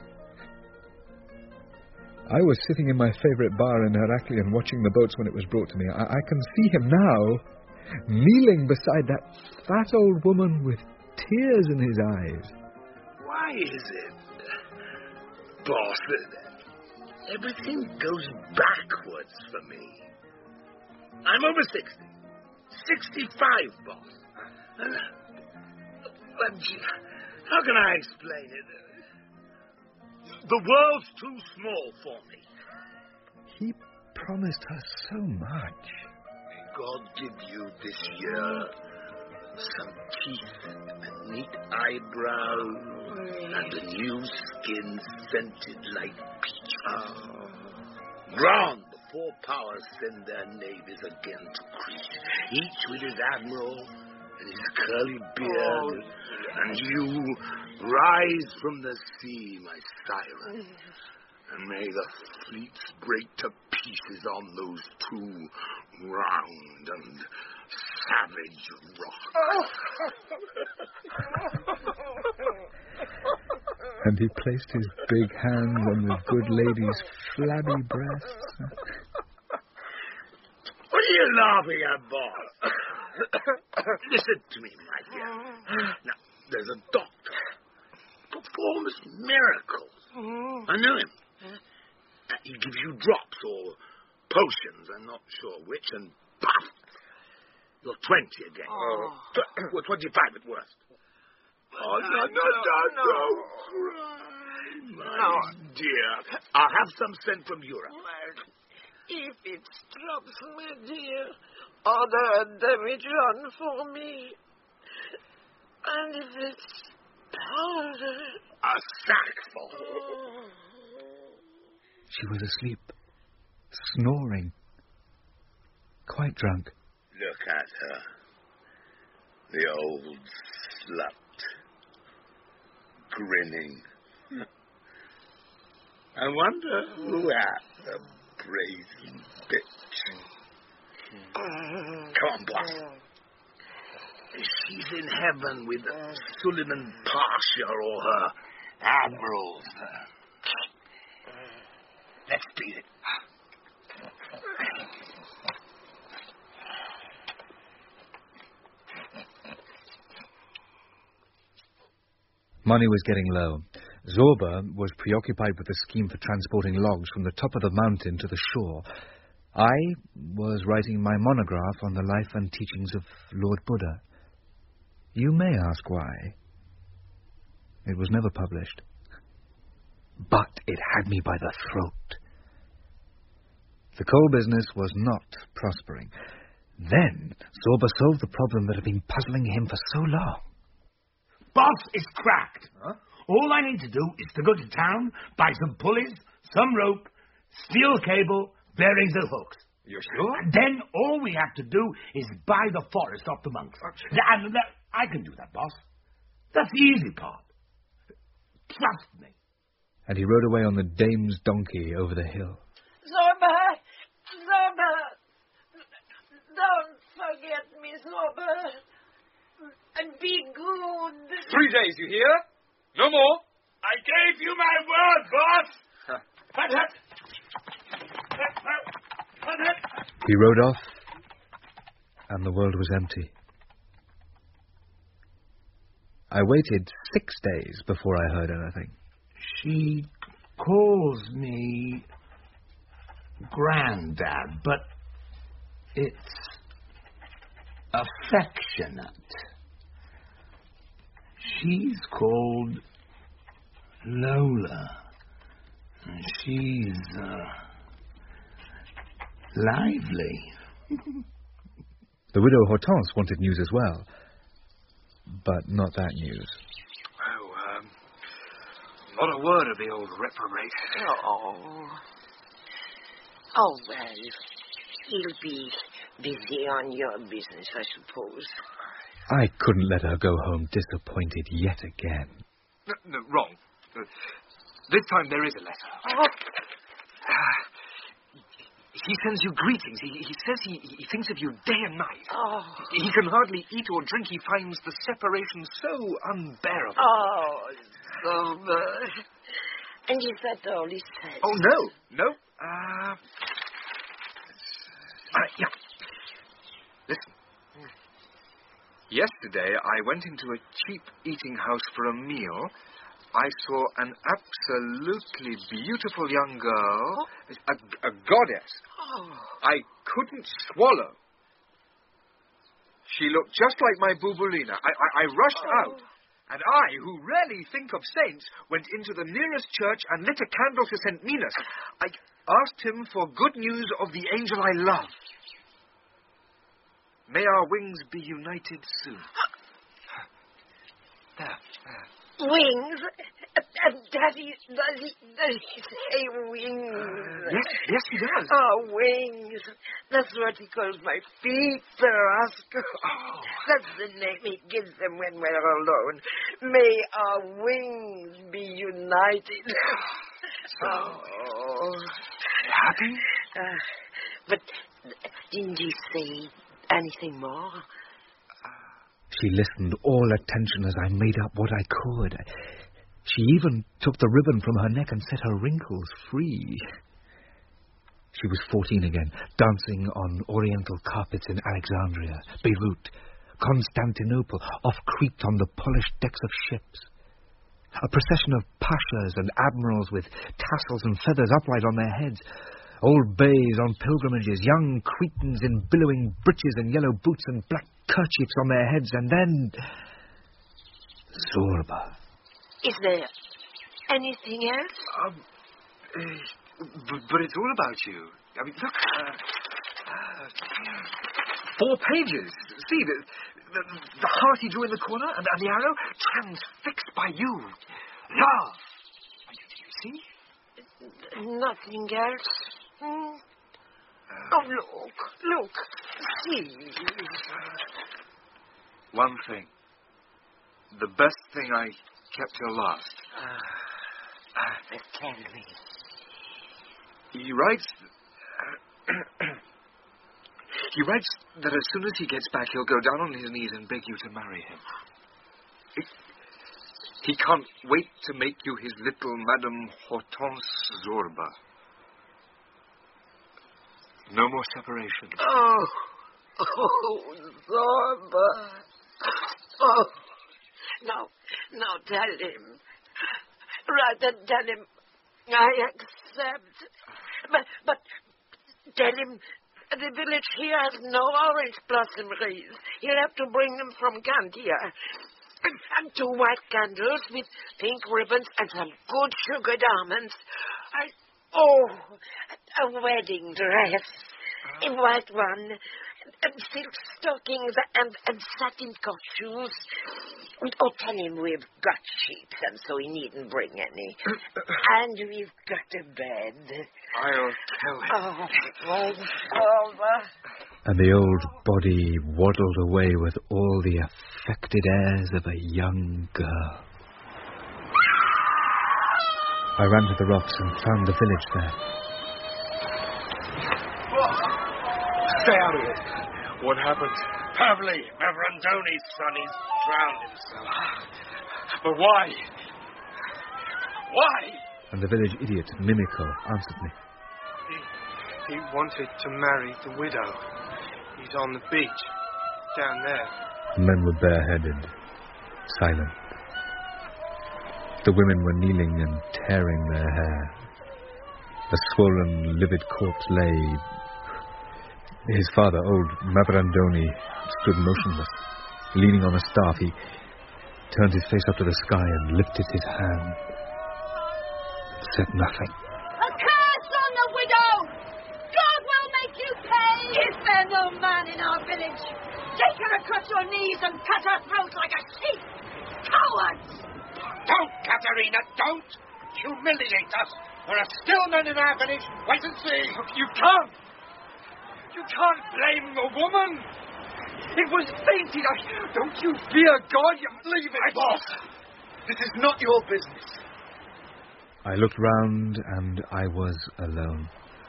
I was sitting in my favorite bar in Heraklion watching the boats when it was brought to me. I, I can see him now, kneeling beside that fat old woman with tears in his eyes. Why is it, boss, that everything goes backwards for me? I'm over sixty. sixty-five, boss. And, but how can I explain it? The world's too small for me. He promised her so much. May God give you this year some teeth and neat eyebrows and a new skin scented like peach. Oh. Grant the four powers send their navies again to Crete, each with his admiral and his curly beard, oh, and you rise from the sea, my siren, and may the fleets break to pieces on those two round and savage rocks. And he placed his big hands on the good lady's flabby breasts. What are you laughing at, boss? Listen to me, my dear. Now, there's a doctor who performs miracles. I know him. He gives you drops or potions, I'm not sure which, and puff, you're twenty again. Oh. Tw- well, twenty-five at worst. Oh, no, no, no, no, don't cry, my No. dear. I'll have some sent from Europe. Well, if it's drops, my dear, order a demijohn for me. And if it's powder... A sackful. Oh. She was asleep, snoring, quite drunk. Look at her. The old slut. Grinning. I wonder who at the brazen bitch. Come on, boss. She's in heaven with Suleiman Pasha or her admirals. Let's beat it. Money was getting low. Zorba was preoccupied with the scheme for transporting logs from the top of the mountain to the shore. I was writing my monograph on the life and teachings of Lord Buddha. You may ask why. It was never published. But it had me by the throat. The coal business was not prospering. Then Zorba solved the problem that had been puzzling him for so long. Boss, it's cracked. Huh? All I need to do is to go to town, buy some pulleys, some rope, steel cable, bearings and hooks. You're sure? And then all we have to do is buy the forest off the monks. And that, I can do that, boss. That's the easy part. Trust me. And he rode away on the dame's donkey over the hill. Zorba! Zorba! Don't forget me, Zorba. And be good. Three days, you hear? No more. I gave you my word, boss. Hut, hut. Hut, hut, hut. He rode off, and the world was empty. I waited six days before I heard anything. She calls me Granddad, but it's affectionate. She's called Lola. And she's, uh, lively. The widow Hortense wanted news as well, but not that news. Oh, um, not a word of the old reprobate. Oh. Oh, well, you'll be busy on your business, I suppose. I couldn't let her go home disappointed yet again. No, no wrong. Uh, this time there is a letter. Oh. Uh, he sends you greetings. He, he says he, he thinks of you day and night. Oh. He can hardly eat or drink. He finds the separation so unbearable. Oh, Zorba. And is that all he says? Oh, no. No. Uh, uh, yeah. Listen. Yesterday, I went into a cheap eating house for a meal. I saw an absolutely beautiful young girl, a, a goddess. Oh. I couldn't swallow. She looked just like my Bubulina. I, I, I rushed Oh. out. And I, who rarely think of saints, went into the nearest church and lit a candle to Saint Minos. I asked him for good news of the angel I love. May our wings be united soon. There, there. Wings? And Daddy, does he, does he say wings? Uh, yes, yes, he does. Oh, wings. That's what he calls my feet, Sir Oscar. Oh. That's the name he gives them when we're alone. May our wings be united. So, oh. Happy? Uh, but didn't he say anything more? She listened, all attention, as I made up what I could. She even took the ribbon from her neck and set her wrinkles free. She was fourteen again, dancing on oriental carpets in Alexandria, Beirut, Constantinople, off Crete on the polished decks of ships. A procession of pashas and admirals with tassels and feathers upright on their heads. Old bays on pilgrimages, young Cretans in billowing breeches and yellow boots and black kerchiefs on their heads, and then Zorba. Is there anything else? Um, uh, but, but it's all about you. I mean, look, uh, uh, four pages. See, the, the, the heart he drew in the corner, and, and the arrow transfixed by you. Love. Do you see? Nothing else. Hmm? Oh, look, look, see. One thing. The best thing I kept till last. Uh, uh, tell me. He writes... Uh, he writes that as soon as he gets back, he'll go down on his knees and beg you to marry him. He, he can't wait to make you his little Madame Hortense Zorba. No more separation. Oh, oh, Zorba. Oh, now, now tell him. Rather tell him I accept. But, but tell him the village here has no orange blossom wreaths. He'll have to bring them from Candia. And, and two white candles with pink ribbons and some good sugared almonds. I, oh, a wedding dress in white one, and silk stockings and, and satin cuff shoes. And, oh, tell him we've got sheets, and so he needn't bring any. And we've got a bed. I'll tell him. Oh, well, over. And the old body waddled away with all the affected airs of a young girl. I ran to the rocks and found the village there. Stay out of it. What happened? Pavli, Mavrandoni's son, he's drowned himself. But why? Why? And the village idiot, Mimico, answered me. He, he wanted to marry the widow. He's on the beach, down there. The men were bareheaded, silent. The women were kneeling and tearing their hair. A swollen, livid corpse lay. His father, old Mavrandoni, stood motionless, leaning on a staff. He turned his face up to the sky and lifted his hand. Said nothing. A curse on the widow! God will make you pay! Is there no man in our village? Take her across your knees and cut her throat like a sheep! Cowards! Don't, Katerina, don't! Humiliate us! There are still men in our village. Wait and see. You can't! You can't blame a woman! It was fainted. I, don't you fear God? You leave it. Boss, this is not your business. I looked round and I was alone.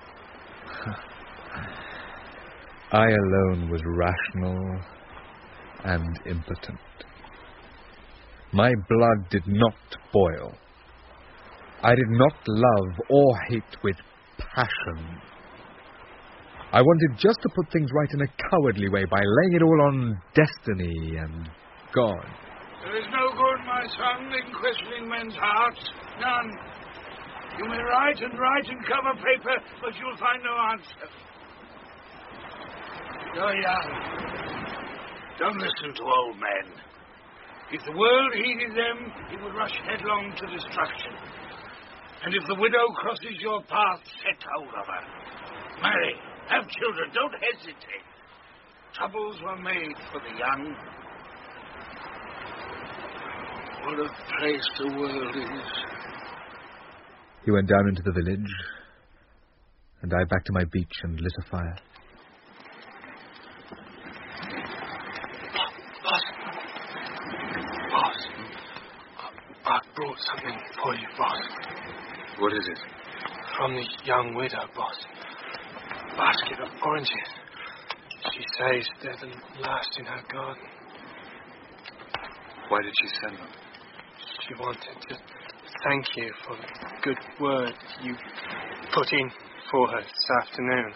I alone was rational and impotent. My blood did not boil. I did not love or hate with passion. I wanted just to put things right in a cowardly way by laying it all on destiny and God. There is no good, my son, in questioning men's hearts. None. You may write and write and cover paper, but you'll find no answer. You're young. Don't listen to old men. If the world heeded them, it would rush headlong to destruction. And if the widow crosses your path, set hold of her. Marry, have children, don't hesitate. Troubles were made for the young. What a place the world is. He went down into the village, and I back to my beach and lit a fire. Boss. Boss. I brought something for you, boss. What is it? From the young widow, boss. Basket of oranges. She says they're the last in her garden. Why did she send them? She wanted to thank you for the good word you put in for her this afternoon.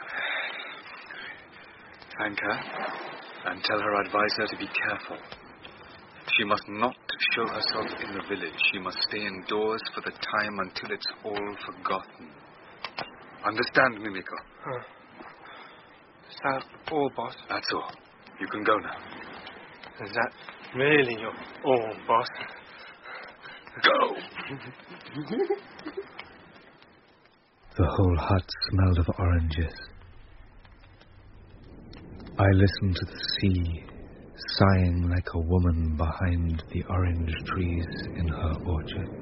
Thank her, and tell her advise her to be careful. She must not show herself in the village. She must stay indoors for the time until it's all forgotten. Understand, Mimiko? Huh. Is that all, boss? That's all. You can go now. Is that really your all, boss? Go! The whole hut smelled of oranges. I listened to the sea, sighing like a woman behind the orange trees in her orchard.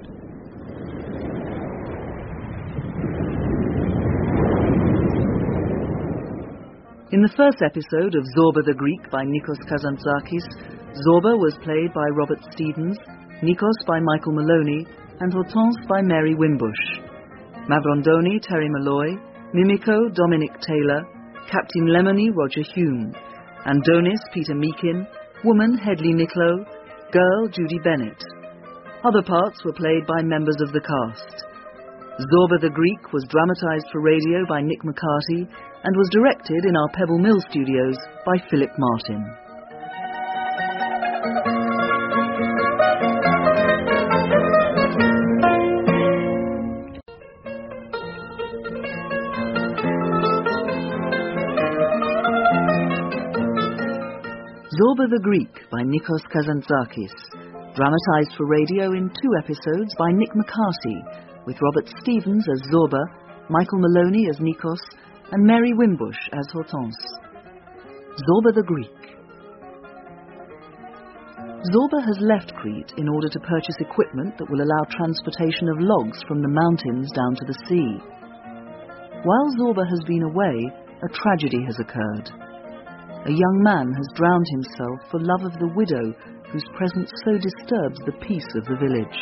In the first episode of Zorba the Greek by Nikos Kazantzakis, Zorba was played by Robert Stevens, Nikos by Michael Maloney, and Hortense by Mary Wimbush. Mavrondoni, Terry Malloy, Mimiko, Dominic Taylor, Captain Lemony, Roger Hume, Andonis, Peter Meakin, Woman, Hedley Nicklow, Girl, Judy Bennett. Other parts were played by members of the cast. Zorba the Greek was dramatised for radio by Nick McCarty and was directed in our Pebble Mill studios by Philip Martin. Zorba the Greek by Nikos Kazantzakis, dramatised for radio in two episodes by Nick McCarty, with Robert Stevens as Zorba, Michael Maloney as Nikos, and Mary Wimbush as Hortense. Zorba the Greek. Zorba has left Crete in order to purchase equipment that will allow transportation of logs from the mountains down to the sea. While Zorba has been away, a tragedy has occurred. A young man has drowned himself for love of the widow whose presence so disturbs the peace of the village.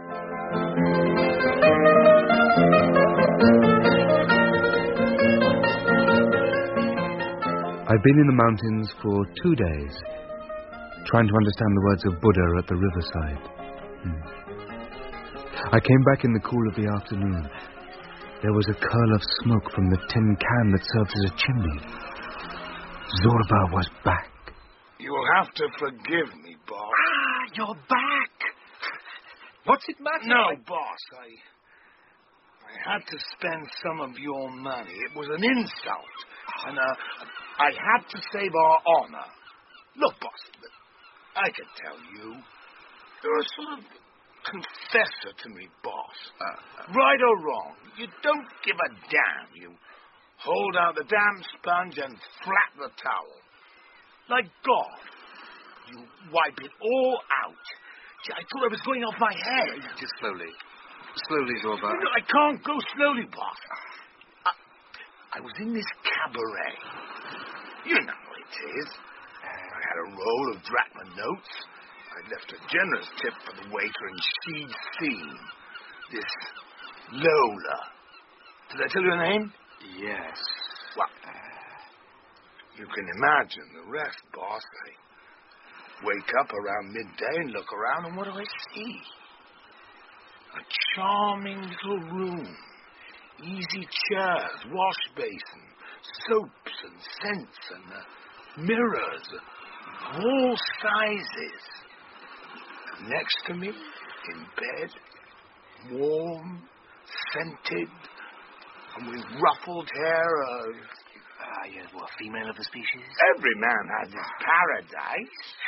I've been in the mountains for two days, trying to understand the words of Buddha at the riverside. Hmm. I came back in the cool of the afternoon. There was a curl of smoke from the tin can that served as a chimney. Zorba was back. You'll have to forgive me, boss. Ah, you're back. What's it matter? No, boss. I, I had to spend some of your money. It was an insult. And uh, I had to save our honor. Look, boss, I can tell you. You're a sort of confessor to me, boss. Uh, uh, right or wrong, you don't give a damn. You hold out the damn sponge and flap the towel. Like God. You wipe it all out. Gee, I thought I was going off my head. Just slowly. Slowly, Zorba. No, I can't go slowly, boss. I, I was in this cabaret. You know how it is. I had a roll of drachma notes. I left a generous tip for the waiter, and she'd seen this Lola. Did I tell you her name? Yes. Well, you can imagine the rest, boss. I wake up around midday and look around, and what do I see? A charming little room. Easy chairs, wash basin, soaps and scents, and uh, mirrors, all sizes. And next to me, in bed, warm, scented, and with ruffled hair, uh, Ah, uh, you're what, female of the species? Every man has his paradise.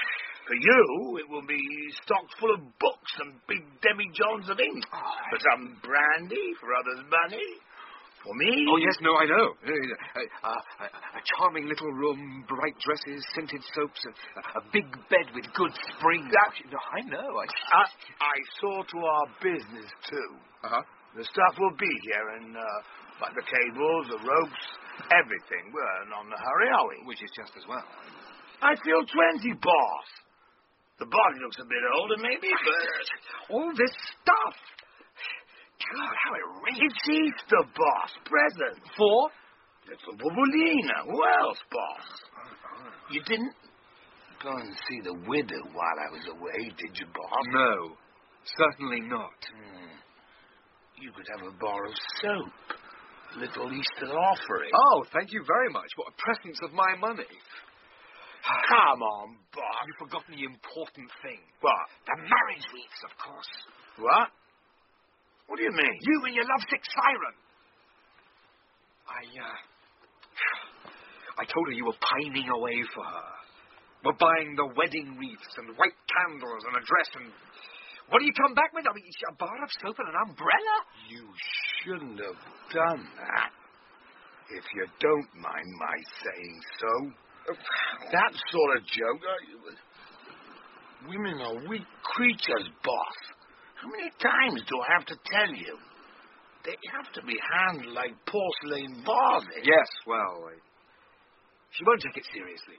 For you, it will be stocked full of books and big demi-johns of ink. Oh, for some brandy, for others money. For me... Oh, yes, no, I know. Uh, uh, a, a charming little room, bright dresses, scented soaps, a, a big bed with good springs. No, I know. I... I, I saw to our business, too. Uh-huh. The stuff will be here, and, uh, like the cables, the ropes, everything. We're not in a hurry, are we? Which is just as well. I feel twenty, boss. The body looks a bit older, maybe, but... All this stuff! God, how it rings. It's Easter, boss. Present. For? Little Bubulina. Who else, boss? You didn't go and see the widow while I was away, did you, boss? No, certainly not. Hmm. You could have a bar of soap. A little Easter offering. Oh, thank you very much. What a presence of my money. Come on, boss. You've forgotten the important thing. What? The marriage wreaths, of course. What? What do you mean? You and your lovesick siren. I, uh... I told her you were pining away for her. We're buying the wedding wreaths and white candles and a dress and... What do you come back with? I mean, a bar of soap and an umbrella? You shouldn't have done that. If you don't mind my saying so. That sort of joke... Uh, women are weak creatures, boss. How many times do I have to tell you? They have to be handled like porcelain vases. Yes, well, I... she won't take it seriously.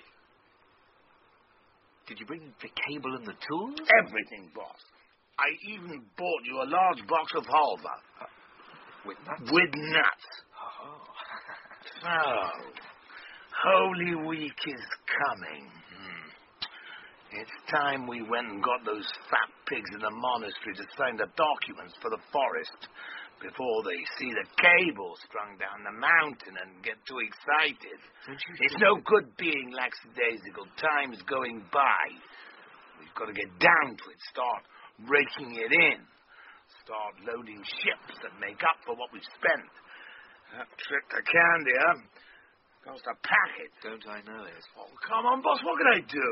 Did you bring the cable and the tools? Everything, boss. I even bought you a large box of halva. Uh, with nuts? With nuts. Oh. So, Holy Week is coming. Hmm. It's time we went and got those fat pigs in the monastery to sign the documents for the forest before they see the cable strung down the mountain and get too excited. It's no good being lackadaisical. Time's going by. We've got to get down to it, start raking it in, start loading ships that make up for what we've spent. That trip to Candia cost a packet. Don't I know it? Oh, come on, boss, what can I do?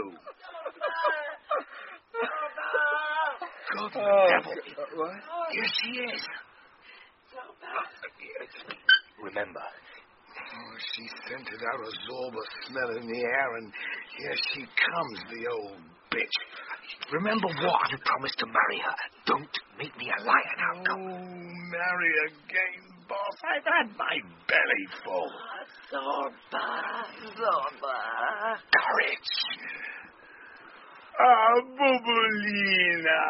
God, the oh, devil. Uh, what? Here she is. Remember. Oh, she scented out a Zorba smell in the air, and here she comes, the old bitch. Remember what? You promised to marry her. Don't make me a liar now. Oh, marry again, boss. I've had my belly full. Zorba, Zorba. Courage. Ah, Bubulina.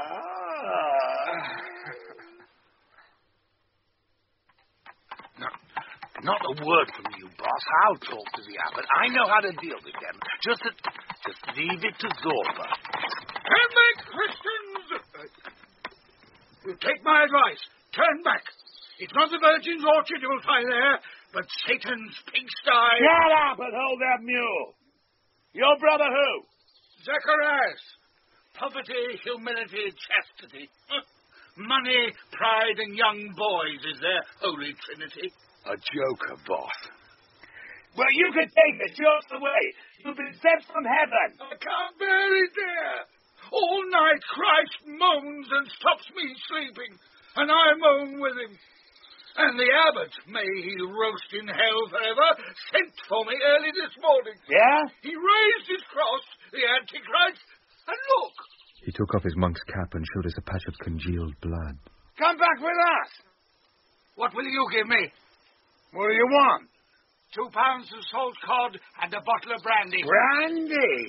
No, not a word from you, boss. I'll talk to the abbot. I know how to deal with them. Just, a, just leave it to Zorba. Turn back, Christians! You take my advice. Turn back. It's not the Virgin's orchard you will find there, but Satan's pigsty. Shut up and hold that mule. Your brother who? Zacharias. Poverty, humility, chastity. Money, pride, and young boys is their holy trinity. A joker, boss. Well, you can take the joke away. You've been sent from heaven. I can't bear it there. All night Christ moans and stops me sleeping, and I moan with him. And the abbot, may he roast in hell forever, sent for me early this morning. Yeah? He raised his cross, the Antichrist, and look. He took off his monk's cap and showed us a patch of congealed blood. Come back with us. What will you give me? What do you want? Two pounds of salt cod and a bottle of brandy. Brandy?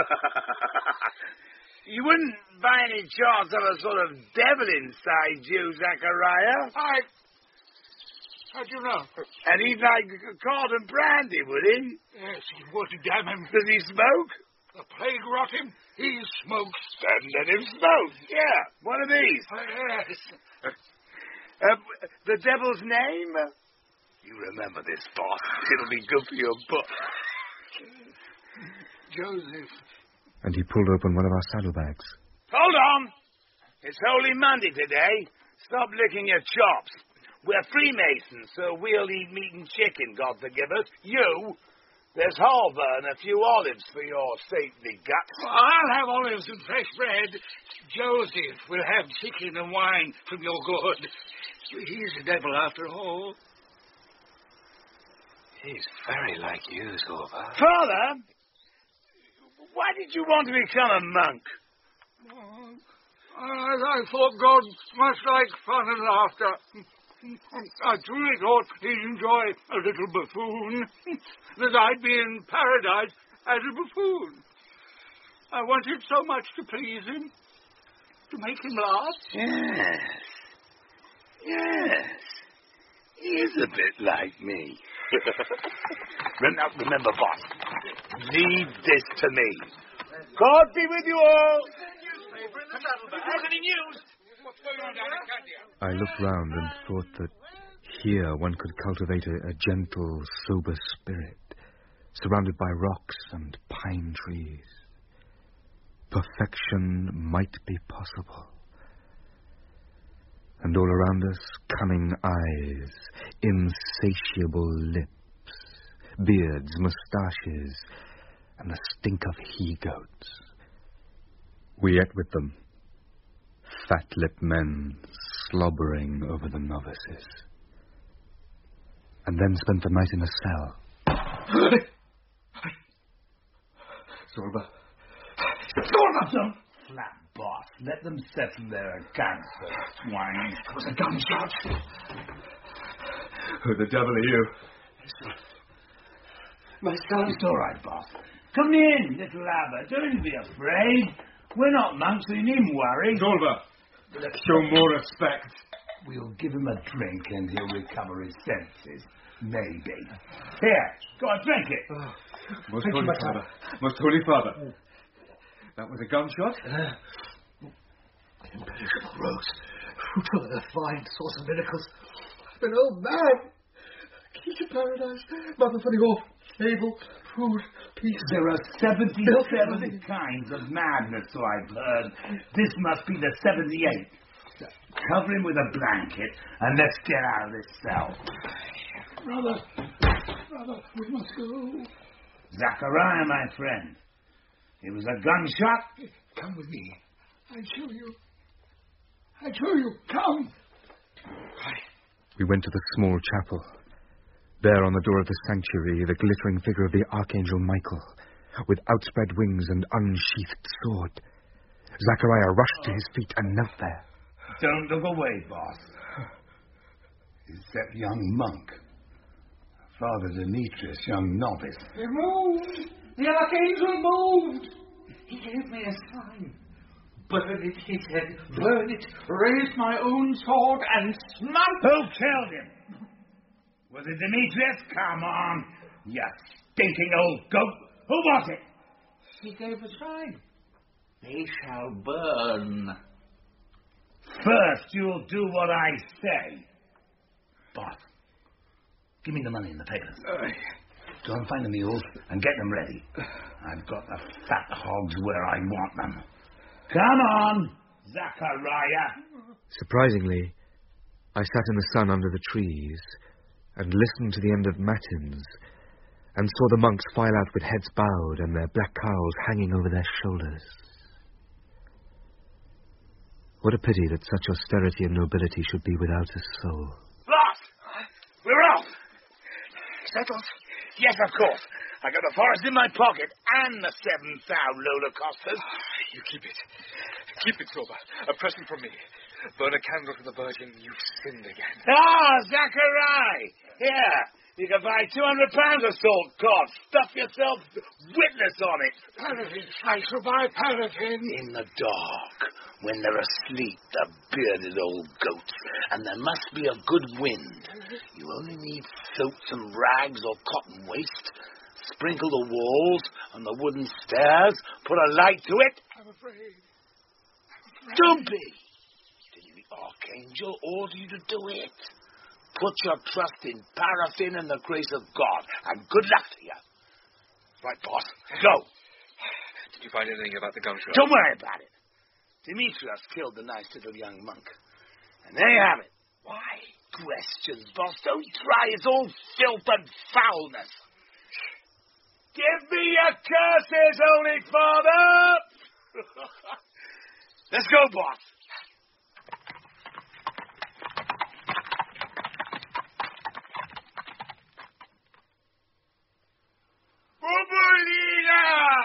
You wouldn't by any chance have a sort of devil inside you, Zachariah? I... How do you know? And he'd like cod and brandy, would he? Yes, he would, damn him. Does he smoke? The plague rot him. He smokes. Then let him smoke. Yeah, one of these. Uh, yes. Uh, the devil's name? You remember this, boss. It'll be good for your book. Joseph. And he pulled open one of our saddlebags. Hold on. It's Holy Monday today. Stop licking your chops. We're Freemasons, so we'll eat meat and chicken, God forgive us. You, There's halva and a few olives for your saintly guts. I'll have olives and fresh bread. Joseph will have chicken and wine from your good. He's a devil after all. He's very like you, Zorba. Father, why did you want to become a monk? Oh, I, I thought God must like fun and laughter. I truly thought he'd enjoy a little buffoon, that I'd be in paradise as a buffoon. I wanted so much to please him, to make him laugh. Yes. Yes. He is a bit like me. Now, remember, boss, leave this to me. God be with you all. Any news? What's going on down in Candia? I looked round and thought that here one could cultivate a, a gentle, sober spirit, surrounded by rocks and pine trees. Perfection might be possible. And all around us, cunning eyes, insatiable lips, beards, moustaches, and the stink of he-goats. We ate with them, fat-lipped men slobbering over the novices, and then spent the night in a cell. Zorba. Zorba, don't flap, boss. Let them settle their accounts, those swine. It was a gunshot. Who the devil are you? My son. It's all right, boss. Come in, little Abba. Don't be afraid. We're not monks, so you needn't worry. Zorba, show more respect. We'll give him a drink and he'll recover his senses. Maybe. Here, go on, drink it. Oh, most Holy Father. Most Holy Father. That was a gunshot? Uh, imperishable rose. Fruit of the fine source of miracles. An old man. Key to paradise. Mother for the off. Table. Food. Peace. There are seventy-seven kinds of madness, so I've heard. This must be the seventy-eighth. Cover him with a blanket and let's get out of this cell. Brother. Brother, we must go. Zachariah, my friend. It was a gunshot. Come with me. I show you. I show you. Come. We went to the small chapel. There on the door of the sanctuary, the glittering figure of the Archangel Michael, with outspread wings and unsheathed sword. Zachariah rushed to his feet and knelt there. Don't look away, boss. It's that young monk. Father Demetrius, young novice. He moved. The Archangel moved. He gave me a sign. Burn it, he said. Burn it. Raise my own sword and smite. Who killed him? Was it Demetrius? Come on, you stinking old goat. Who was it? He gave a sign. They shall burn. First, you'll do what I say. Boss, give me the money and the papers. Uh, Go and find the mules and get them ready. I've got the fat hogs where I want them. Come on, Zachariah. Surprisingly, I sat in the sun under the trees and listened to the end of matins, and saw the monks file out with heads bowed and their black cowls hanging over their shoulders. What a pity that such austerity and nobility should be without a soul. Boss! We're off! Settled? Yes, of course. I got the forest in my pocket and the seven thou Lola Costas. You keep it. Keep it, Zorba. A present from me. Burn a candle for the Virgin. You've sinned again. Ah, Zachariah! Here, you can buy two hundred pounds of salt cod. Stuff yourself witness on it. Paraffin. I shall buy paraffin. In the dark, when they're asleep, the bearded old goats, and there must be a good wind. You only need soap, some rags or cotton waste. Sprinkle the walls and the wooden stairs. Put a light to it. I'm afraid. I'm afraid. Don't be. The Archangel ordered you to do it. Put your trust in paraffin and the grace of God, and good luck to you. Right, boss. Go. Did you find anything about the gunshot? Don't worry about it. Demetrius killed the nice little young monk. And there you have it. Why questions, boss? Don't try. It's all filth and foulness. Give me your curses, Holy Father! Let's go, boss. Bubulina!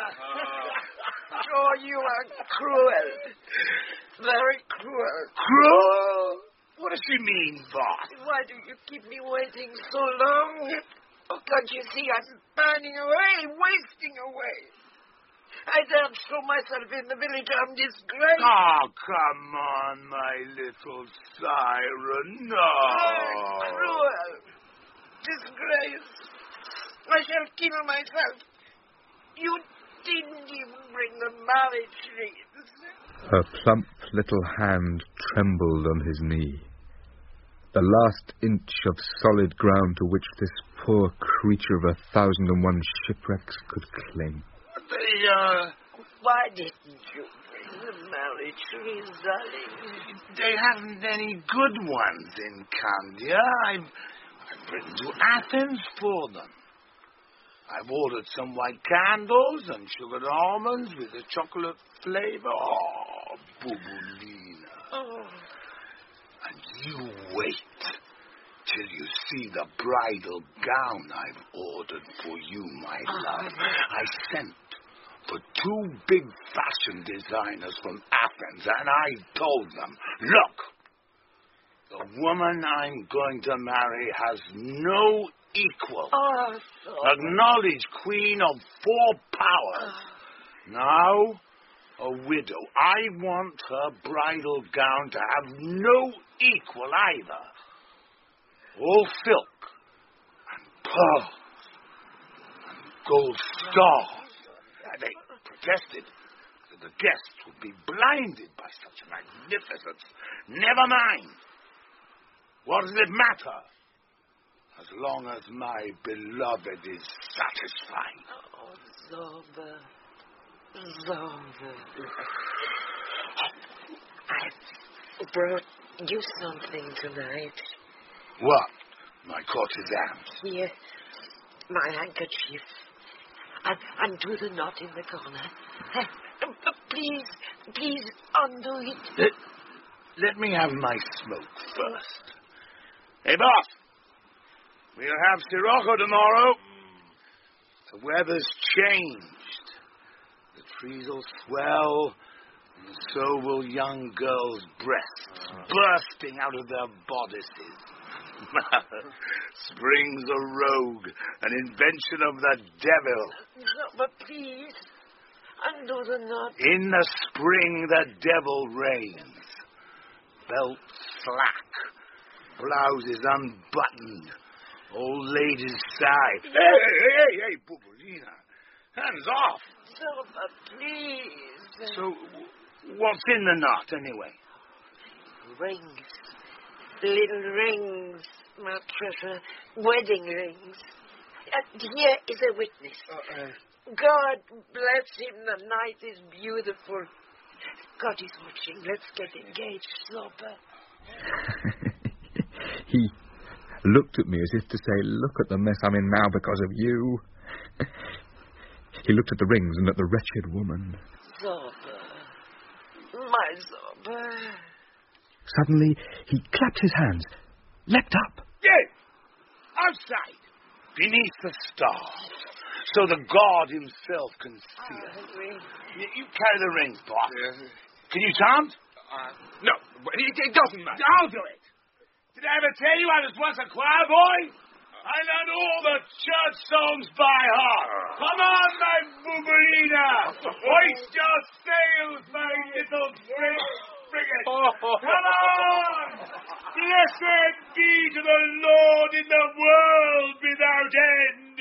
Oh, you are cruel. Very cruel. Cruel? What does she mean, boss? Why do you keep me waiting so long? Oh, can't you see I'm burning away, wasting away? I daren't show myself in the village. I'm disgraced. Oh, come on, my little siren. No. Very cruel. Disgrace. I shall kill myself. You didn't even bring the marriage wreaths. Her plump little hand trembled on his knee. The last inch of solid ground to which this poor creature of a thousand and one shipwrecks could cling. They, uh... Why didn't you bring the marriage wreaths, darling? They haven't any good ones in Candia. I've, I've written to Athens for them. I've ordered some white candles and sugared almonds with a chocolate flavor. Oh, Bubulina. Oh. And you wait till you see the bridal gown I've ordered for you, my love. I sent for two big fashion designers from Athens, and I told them, look, the woman I'm going to marry has no equal. Oh, so... Acknowledged queen of four powers. Oh. Now, a widow. I want her bridal gown to have no equal either. All silk and pearls and gold stars. They protested that the guests would be blinded by such magnificence. Never mind. What does it matter? As long as my beloved is satisfied. Oh, Zorba. Zorba. I brought you something tonight. What? My courtesans? Here. My handkerchief. And undo the knot in the corner. Uh, please, please undo it. Let, let me have my smoke first. Hey, boss. We'll have Sirocco tomorrow. The weather's changed. The trees will swell, and so will young girls' breasts bursting out of their bodices. Spring's a rogue, an invention of the devil. No, but please, undo the knot. In the spring, the devil reigns. Belt slack, blouses unbuttoned, old ladies sigh. Hey, hey, hey, hey, Bubulina, hands off. Zorba, please. So, what's in the knot, anyway? Rings. Little rings, my treasure. Wedding rings. Uh, here is a witness. Uh, uh, God bless him. The night is beautiful. God is watching. Let's get engaged, Zorba. He looked at me as if to say, look at the mess I'm in now because of you. He looked at the rings and at the wretched woman. Zorba. My Zorba. Suddenly, he clapped his hands, leapt up. Yes! Outside, beneath the stars, so the God himself can see us. You, you carry the rings, boss. Yes. Can you chant? Uh, no, it, it doesn't matter. I'll do it. Did I ever tell you I was once a choir boy? I learned all the church songs by heart. Come on, my Bubulina. Hoist your sails, my little frigate. Come on! Blessed be to the Lord in the world without end.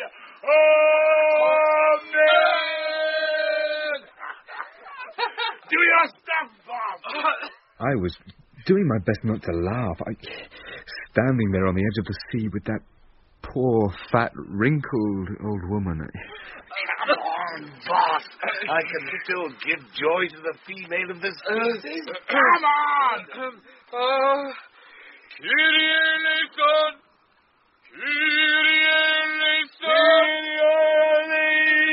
Amen! Do your stuff, Bob. I was doing my best not to laugh. I, standing there on the edge of the sea with that poor, fat, wrinkled old woman. Come on, boss. I can still give joy to the female of this species. Uh, Come on! Um, uh, Kyrie eleison! Kyrie eleison! Kyrie eleison!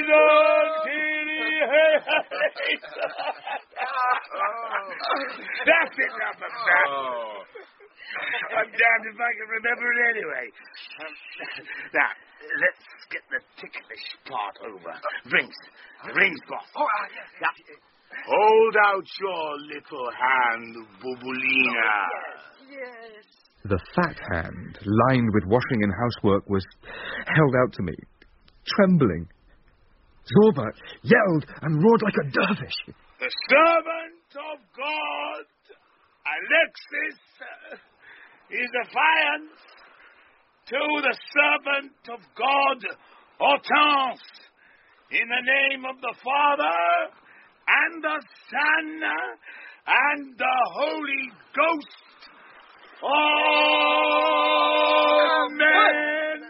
That's enough of that. Oh. I'm damned if I can remember it anyway. Um, now, let's get the ticklish part over. Rings. The rings, boss. Oh, uh, yes, now, hold out your little hand, Bubulina. Yes, yes. The fat hand, lined with washing and housework, was held out to me, trembling. Zorba yelled and roared like a dervish. The servant of God, Alexis, uh, is defiant to the servant of God, Hortense, in the name of the Father and the Son and the Holy Ghost. Amen.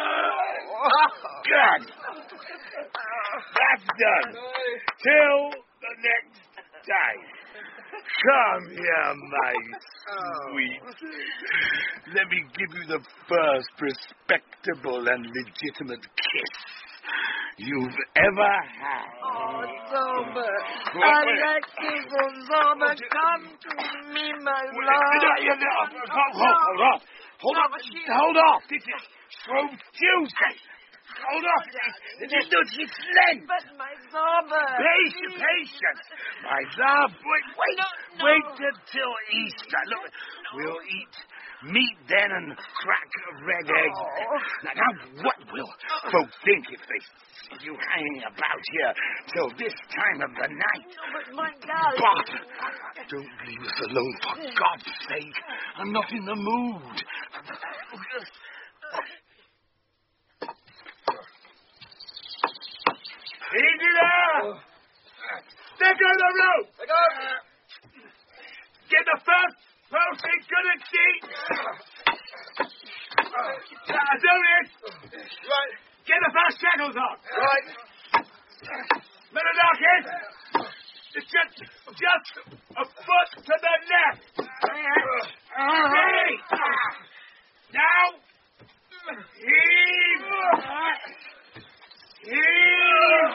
Good. That's done. Till the next time. Come here, my sweet. Let me give you the first respectable and legitimate kiss you've ever had. Oh, Zorba. Alexis and Zorba, come to me, my love. Hold off. Hold off. Hold off. This is Shrove Tuesday. Hold off. This is not his length. But my Zorba. Patience, patience. My love, wait, wait. No, no. Wait until Easter. Look, we'll eat meat then and crack red eggs. Oh. Now, now, what will folks think if they see you hanging about here till this time of the night? No, but my darling. But don't leave us alone, for God's sake. I'm not in the mood. Easy there! Stick on the rope! Get the first person good and seat! Uh, do this! Right. Get the first shackles on! Right. Menadakis! It's just, just a foot to the left! Ready! Now! Heave! Heave!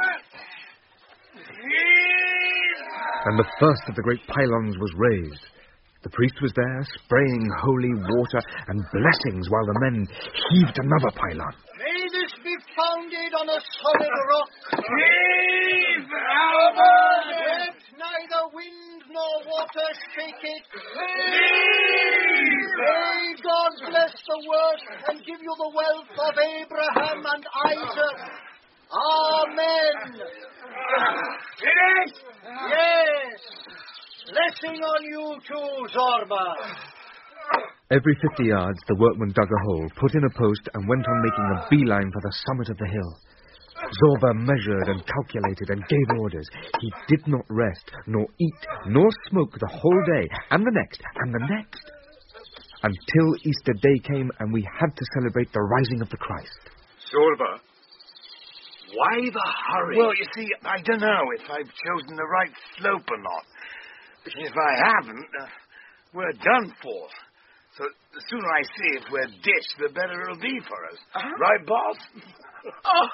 Heave! And the first of the great pylons was raised. The priest was there, spraying holy water and blessings while the men heaved another pylon. May this be founded on a solid rock. Heave! Let neither wind nor water shake it. Heave! May God bless the work and give you the wealth of Abraham and Isaac. Amen. Finish! Yes. Blessing on you too, Zorba. Every fifty yards, the workman dug a hole, put in a post, and went on making a beeline for the summit of the hill. Zorba measured and calculated and gave orders. He did not rest, nor eat, nor smoke the whole day, and the next, and the next, until Easter Day came and we had to celebrate the rising of the Christ. Zorba, why the hurry? Well, you see, I don't know if I've chosen the right slope or not. If I haven't, uh, we're done for. So the sooner I see if we're dished, the better it'll be for us. Uh-huh. Right, boss? Oh,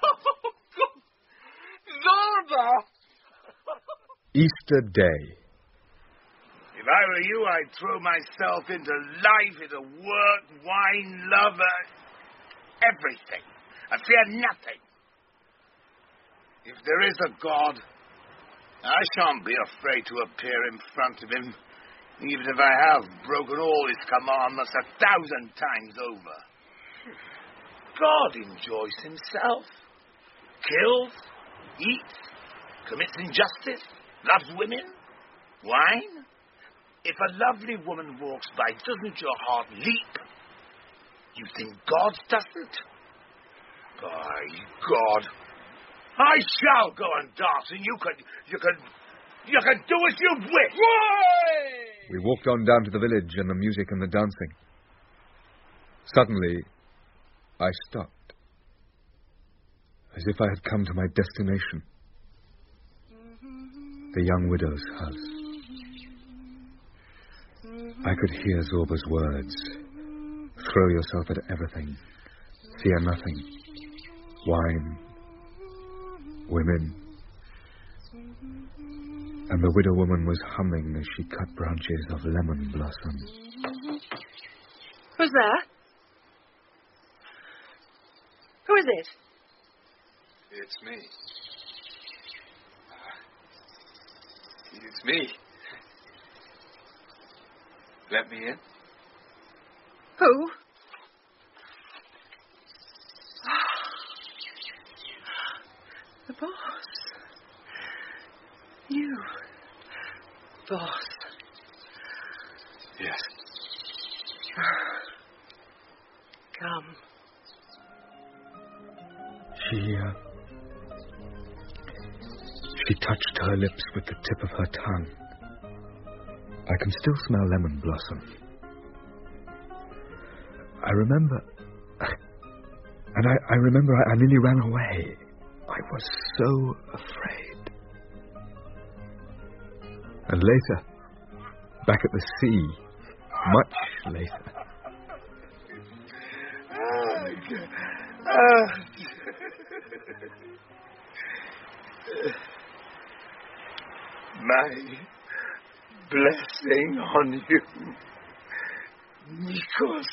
Zorba! Easter Day. If I were you, I'd throw myself into life, into work, wine, love, uh, everything. I fear nothing. If there is a God, I shan't be afraid to appear in front of him, even if I have broken all his commandments a thousand times over. God enjoys himself, kills, eats, commits injustice, loves women, wine. If a lovely woman walks by, doesn't your heart leap? You think God doesn't? By God, I shall go and dance, and you can, you can, you can do as you wish. We walked on down to the village and the music and the dancing. Suddenly, I stopped, as if I had come to my destination. The young widow's house. I could hear Zorba's words. Throw yourself at everything. Fear nothing. Wine. Women. And the widow woman was humming as she cut branches of lemon blossom. Who's there? Who is it? It's me. It's me. Let me in. Who? The boss. You. Boss. Yes. Come. She, uh, she touched her lips with the tip of her tongue. I can still smell lemon blossom. I remember... And I, I remember I, I nearly ran away. I was so afraid. And later, back at the sea, much later... Uh, my blessing on you, Nikos.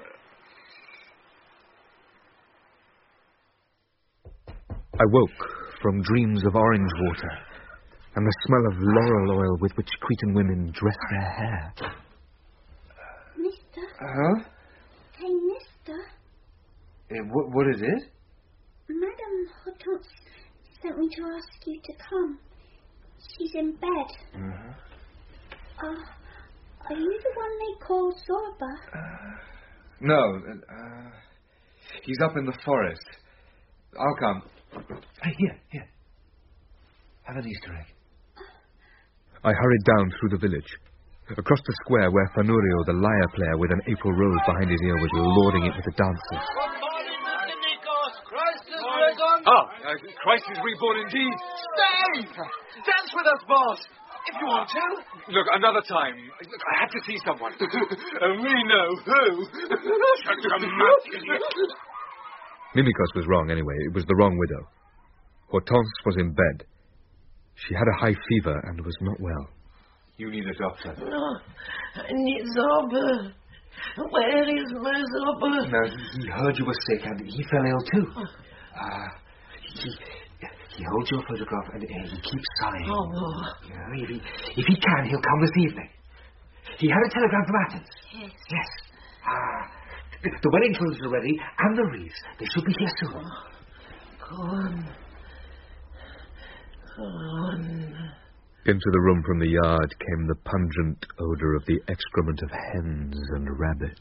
I woke from dreams of orange water and the smell of laurel oil with which Cretan women dress their hair. Mister? Huh? Hey, mister? Uh, what, what is it? Madame Hortense sent me to ask you to come. She's in bed. Uh-huh. Uh, are you the one they call Zorba? Uh, no. Uh, he's up in the forest. I'll come. Hey, here, here. Have an Easter egg. I hurried down through the village, across the square where Fanurio, the lyre player with an April rose behind his ear, was lording it with the dancers. Ah, uh, Christ is reborn indeed. Stay! Dance with us, boss, if you want to. Look, another time. Look, I had to see someone. And we know who. Shut your mouth, idiot. Mimikos was wrong anyway. It was the wrong widow. Hortense was in bed. She had a high fever and was not well. You need a doctor. No, I need Zorba. Where is my Zorba? No, he, he heard you were sick and he fell ill too. Uh, he, he holds your photograph and uh, he keeps sighing. Oh, no. You know, if, he, if he can, he'll come this evening. He had a telegram from Athens. Yes. Yes. Ah, the, the wedding clothes are ready and the wreaths. They should be here soon. Oh, go on. Go on. Into the room from the yard came the pungent odour of the excrement of hens and rabbits.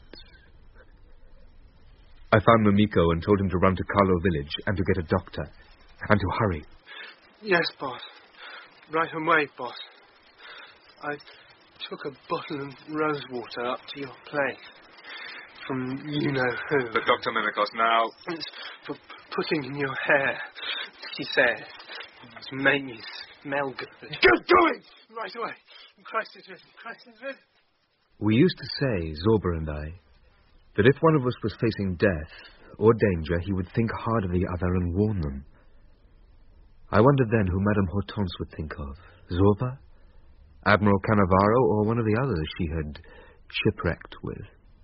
I found Mimiko and told him to run to Carlo village and to get a doctor, and to hurry. Yes, boss. Right away, boss. I took a bottle of rose water up to your place. From you-know-who. But Doctor Mimikos, now... It's for p- putting in your hair, she said. To make me smell good. Get going! Right away. Christ is risen. Christ is risen. We used to say, Zorba and I, that if one of us was facing death or danger, he would think hard of the other and warn them. I wondered then who Madame Hortense would think of. Zorba? Admiral Cannavaro, or one of the others she had shipwrecked with.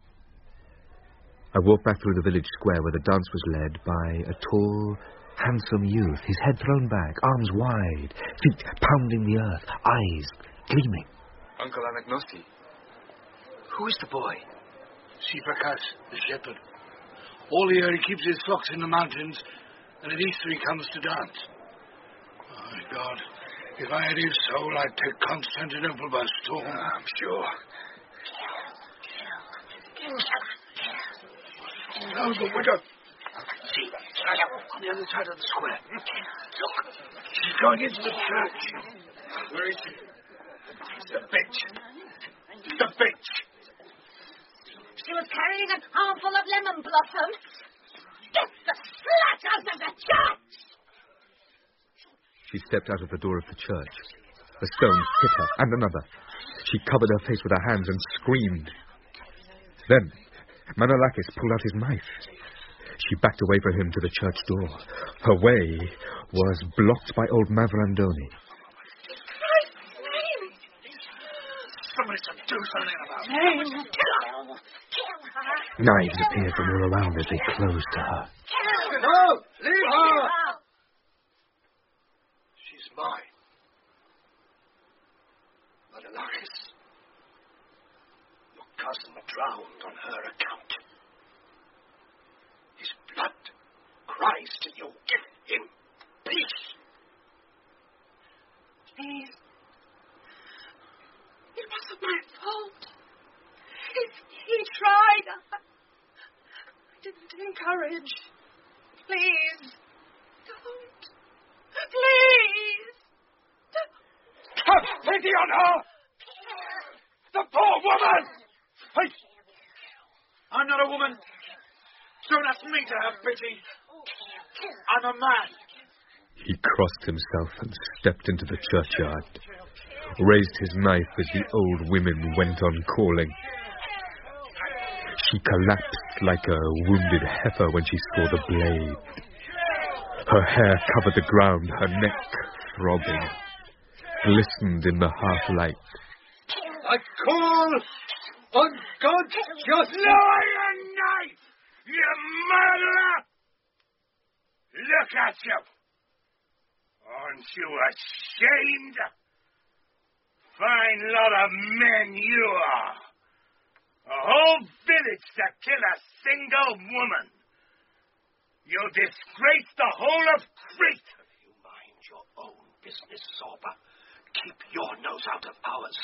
I walked back through the village square where the dance was led by a tall, handsome youth, his head thrown back, arms wide, feet pounding the earth, eyes gleaming. Uncle Anagnosti. Who is the boy? Sifakas, the shepherd. All year he keeps his flocks in the mountains, and at Easter he comes to dance. Oh, my God, if I had his soul, I'd take Constantinople by storm. Uh, I'm sure. Now the widow. See, on the other side of the square. Look, she's going into the church. Where is she? The bitch. The bitch. She was carrying an armful of lemon blossom. Get the slut out of the church! She stepped out of the door of the church. A stone hit her, and another. She covered her face with her hands and screamed. Then, Manolakis pulled out his knife. She backed away from him to the church door. Her way was blocked by old Mavrandoni. somebody to do something about it. James, kill her. Kill her. Knives appeared from all around as they closed to her. Kill her. No, leave her. Kill her. She's mine. Menelaus, your cousin drowned on her account. His blood cries to you. Give him peace. Please. It wasn't my fault. If he tried, I, I didn't encourage. Please, don't. Please, don't. Have pity on her! The poor woman! Hey! I'm not a woman. Don't ask me to have pity. I'm a man. He crossed himself and stepped into the churchyard, raised his knife as the old women went on calling. She collapsed like a wounded heifer when she saw the blade. Her hair covered the ground, her neck throbbing, glistened in the half-light. I call on God's justice. Lion knife! You murderer! Look at you! Aren't you ashamed? Fine lot of men you are. A whole village to kill a single woman. You disgrace the whole of Crete. You mind your own business, Zorba. Keep your nose out of ours.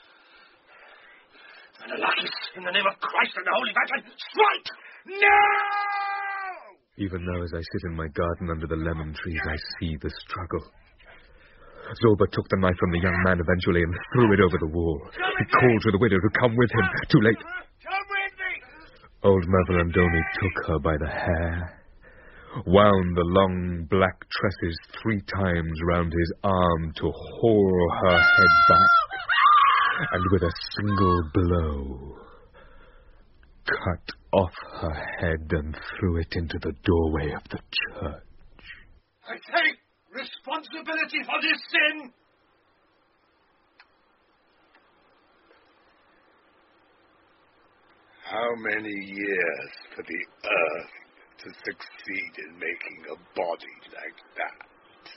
Menelaus, in the name of Christ and the Holy Virgin, strike! No! Even now, as I sit in my garden under the lemon trees, I see the struggle. Zorba took the knife from the young man eventually and threw it over the wall. He called to the widow to come with him. Too late. Come with me! Old Mavrolandoni took her by the hair, wound the long black tresses three times round his arm to haul her head back, and with a single blow cut off her head and threw it into the doorway of the church. I take responsibility for this sin. How many years for the earth to succeed in making a body like that?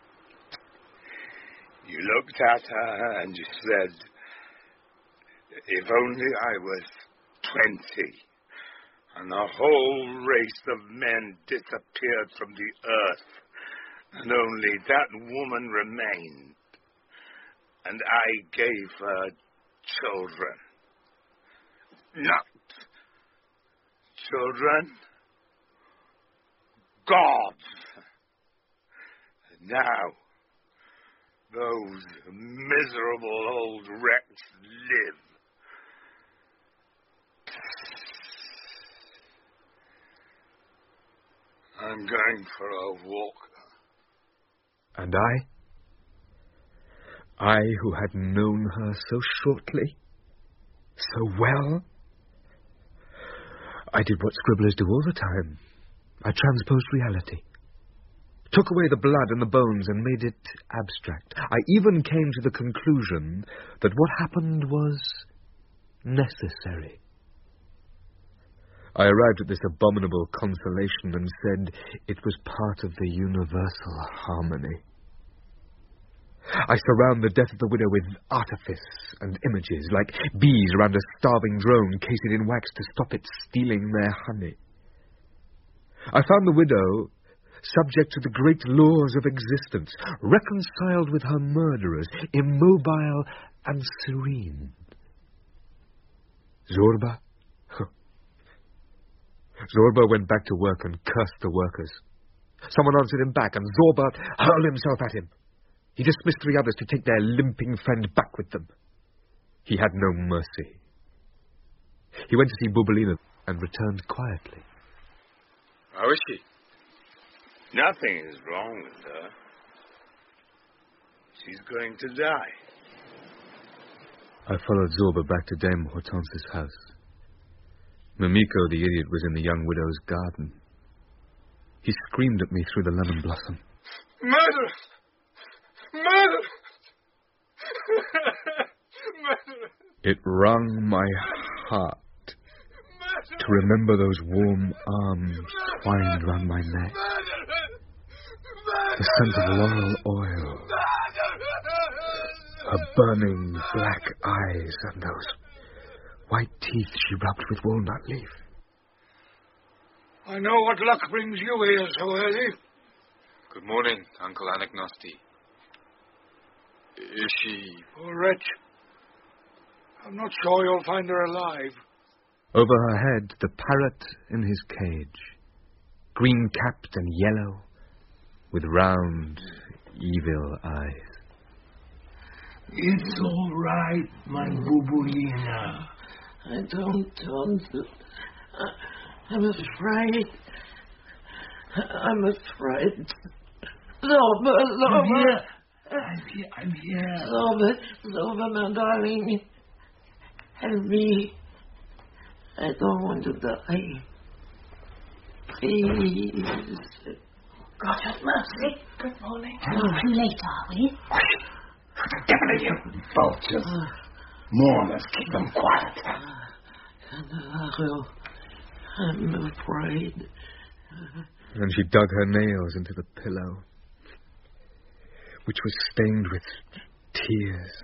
You looked at her and you said, if only I was twenty, and the whole race of men disappeared from the earth, and only that woman remained, and I gave her children. Not children, gods. And now, those miserable old wrecks live. I'm going for a walk. And I? I who had known her so shortly, so well? I did what scribblers do all the time. I transposed reality. Took away the blood and the bones and made it abstract. I even came to the conclusion that what happened was necessary. I arrived at this abominable consolation and said it was part of the universal harmony. I surround the death of the widow with artifice and images, like bees around a starving drone cased in wax to stop it stealing their honey. I found the widow subject to the great laws of existence, reconciled with her murderers, immobile and serene. Zorba? Zorba went back to work and cursed the workers. Someone answered him back, and Zorba hurled himself at him. He dismissed three others to take their limping friend back with them. He had no mercy. He went to see Bouboulina and returned quietly. How is she? Nothing is wrong with her. She's going to die. I followed Zorba back to Dame Hortense's house. Mimiko, the idiot, was in the young widow's garden. He screamed at me through the lemon blossom. Murder! Murder! Murder! It wrung my heart to remember those warm arms twined round my neck, the scent of laurel oil, her burning black eyes, and those white teeth she rubbed with walnut leaf. I know what luck brings you here so early. Good morning, Uncle Anagnosti. Is she... Poor wretch. I'm not sure you'll find her alive. Over her head, the parrot in his cage, green-capped and yellow, with round, evil eyes. It's all right, my Bubulina. I don't, don't. I, I'm afraid. I'm afraid. Zorba, Zorba. I'm here. I'm here. I'm here. Zorba, Zorba, my darling. Help me. I don't want to die. Please. God have mercy. Good morning. Not too late, are we? What the devil are you, vultures? Uh, Mourners, keep them quiet. Uh, I'm afraid. And she dug her nails into the pillow, which was stained with tears,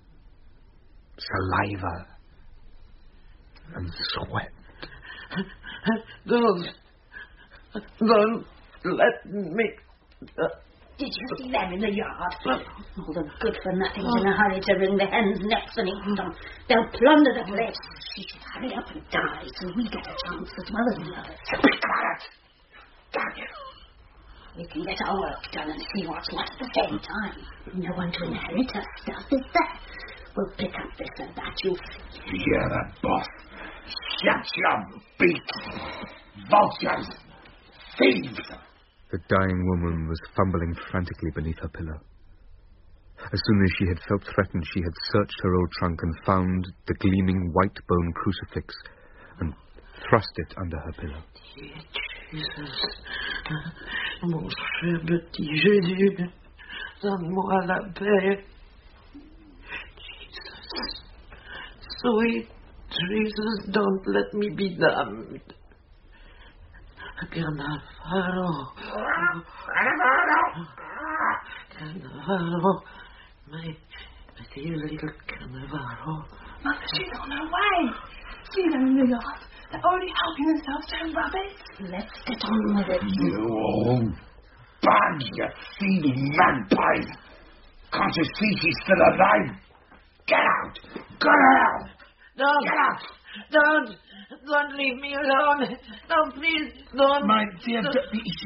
saliva, and sweat. Don't, don't let me. Uh, Did you see them in the yard? All the good-for-nothings oh. in a hurry to wring the hens' necks and eat them. They'll plunder the place. She should hurry up and die so we get a chance as well as the others. Be quiet! Damn you! We can get our work done and see what's what at the same time. No one to inherit her stuff, is there? We'll pick up this and that, you... You hear that, boss? Shut your beaks! Vultures! Thieves! The dying woman was fumbling frantically beneath her pillow. As soon as she had felt threatened, she had searched her old trunk and found the gleaming white bone crucifix and thrust it under her pillow. Jesus, mon cher petit Jésus, donne-moi la paix. Jesus, sweet Jesus, don't let me be damned. Cannavaro. Cannavaro. My, my dear little Cannavaro. Mother, she's on her way. See them in the yard. They're already helping themselves to her rubbish. Let's get on with it. You old bug, you thieving magpies. Can't you see she's still alive? Get out! Get out! Don't! Get out! Don't! Don't leave me alone. No, please, don't. My dear, don't.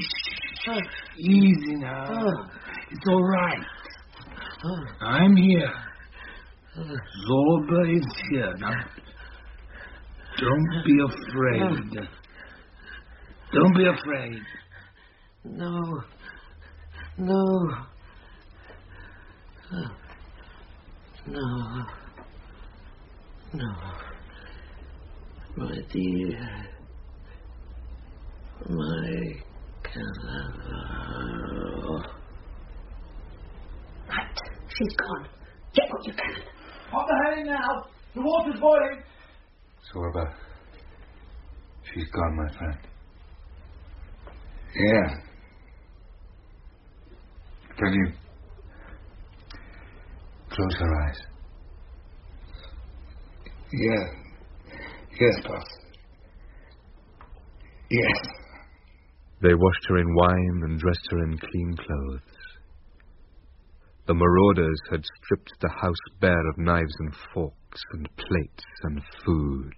Easy now. Oh. It's all right. Oh. I'm here. Oh. Zorba is here. Now, don't be afraid. Oh. Don't be afraid. No. No. Oh. No. No. My dear, my Cannavaro. Right, she's gone. Get what you can. Pop the hay now. The water's boiling. Zorba, she's gone, my friend. Yeah. Can you close her eyes? Yeah. Yes, boss. Yes. They washed her in wine and dressed her in clean clothes. The marauders had stripped the house bare of knives and forks and plates and food.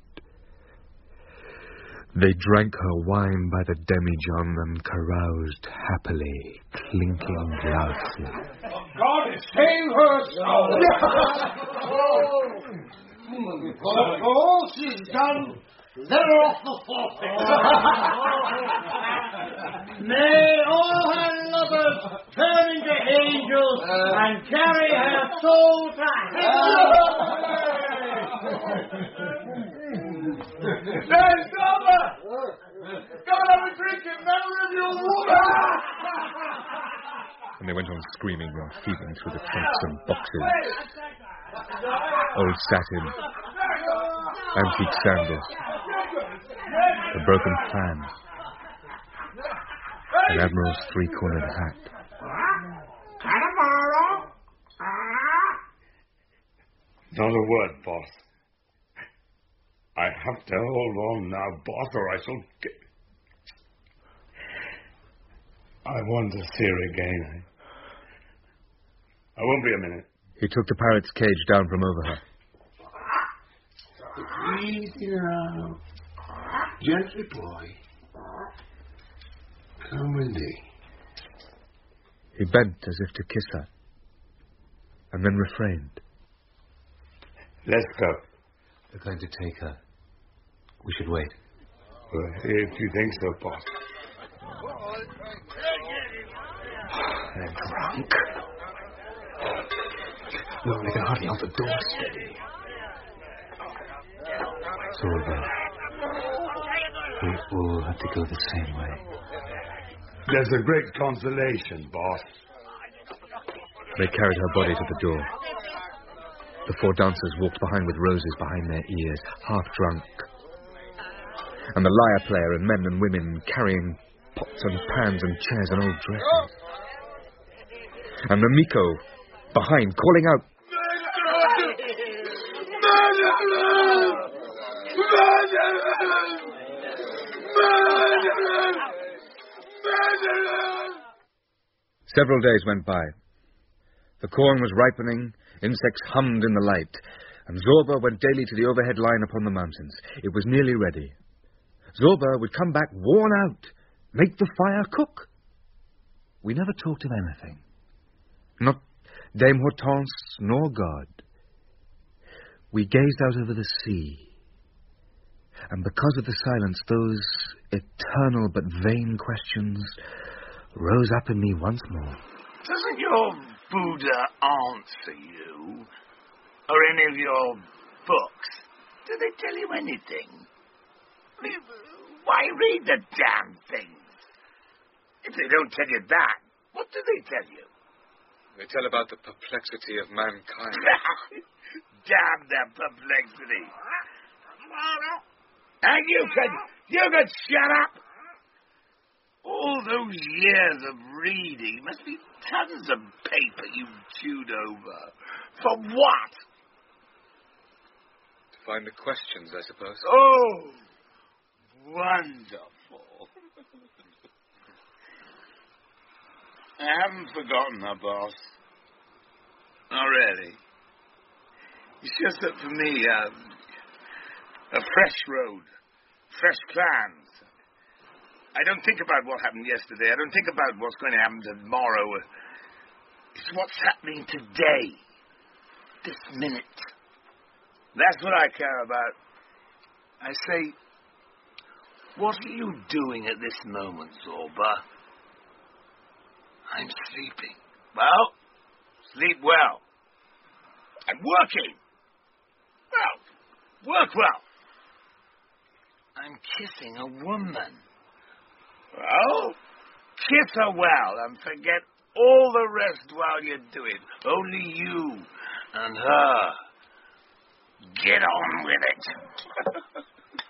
They drank her wine by the demijohn and caroused happily, clinking glasses. God save her soul! For all she's done, let her off the forfeit. May all her lovers turn into angels uh, and carry her soul to heaven. Hey, Zorba! Go and have a drink in memory of your woman! And they went on screaming and feeding through the trunks and boxes. Old satin, antique sandals, a broken fan, an admiral's three-cornered hat. Not a word, boss. I have to hold on now, boss, or I shall get... I want to see her again. I won't be a minute. He took the parrot's cage down from over her. Easy now. Gently, boy. Come with me. He bent as if to kiss her, and then refrained. Let's go. They're going to take her. We should wait. Well, if you think so, boss. They're drunk. Look, they can hardly hold the door steady. Zorba, we all have to go the same way. There's a great consolation, boss. They carried her body to the door. The four dancers walked behind with roses behind their ears, half drunk. And the lyre player and men and women carrying pots and pans and chairs and old dresses. And the Miko behind, calling out, Several days went by. The corn was ripening, insects hummed in the light, and Zorba went daily to the overhead line upon the mountains. It was nearly ready. Zorba would come back worn out, make the fire cook. We never talked of anything. Not Dame Hortense nor God. We gazed out over the sea. And because of the silence, those eternal but vain questions rose up in me once more. Doesn't your Buddha answer you? Or any of your books? Do they tell you anything? I mean, why read the damn things? If they don't tell you that, what do they tell you? They tell about the perplexity of mankind. Damn the perplexity. And you could, you could shut up. All those years of reading must be tons of paper you've chewed over. For what? To find the questions, I suppose. Oh, wonderful. I haven't forgotten her, boss. Not really. It's just that for me, uh, a fresh road, fresh plans. I don't think about what happened yesterday. I don't think about what's going to happen tomorrow. It's what's happening today, this minute. That's what I care about. I say, what are you doing at this moment, Zorba? I'm sleeping. Well, sleep well. I'm working. Well, work well. I'm kissing a woman. Well, kiss her well and forget all the rest while you do it. Only you and her. Get on with it.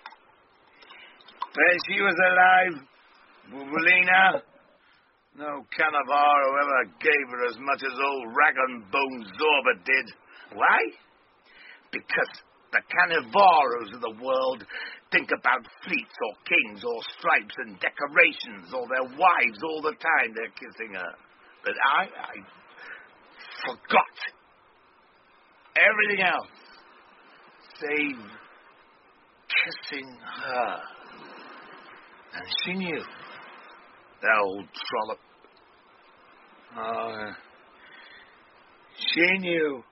When she was alive, Bubulina, no Canavar who ever gave her as much as old rag and bone Zorba did. Why? Because the Cannavaros of the world think about fleets or kings or stripes and decorations or their wives all the time they're kissing her. But I, I forgot everything else save kissing her. And she knew. That old trollop. Oh, she knew.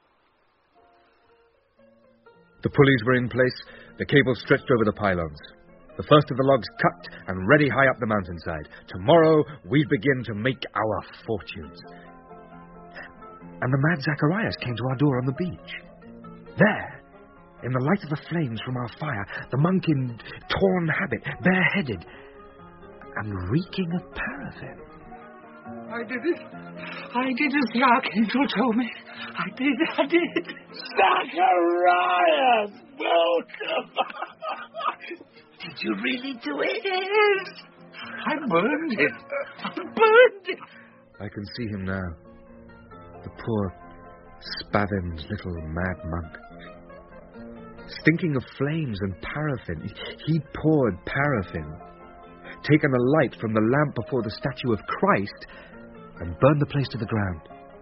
The pulleys were in place, the cables stretched over the pylons. The first of the logs cut and ready high up the mountainside. Tomorrow we'd begin to make our fortunes. And the mad Zacharias came to our door on the beach. There, in the light of the flames from our fire, the monk in torn habit, bareheaded, and reeking of paraffin. I did it. I did as the Archangel told me. I did, I did. Zacharias! welcome. Did you really do it? Yes. I burned it. I burned it. I can see him now. The poor, spavin little mad monk. Stinking of flames and paraffin. He'd poured paraffin, taken a light from the lamp before the statue of Christ, and burned the place to the ground.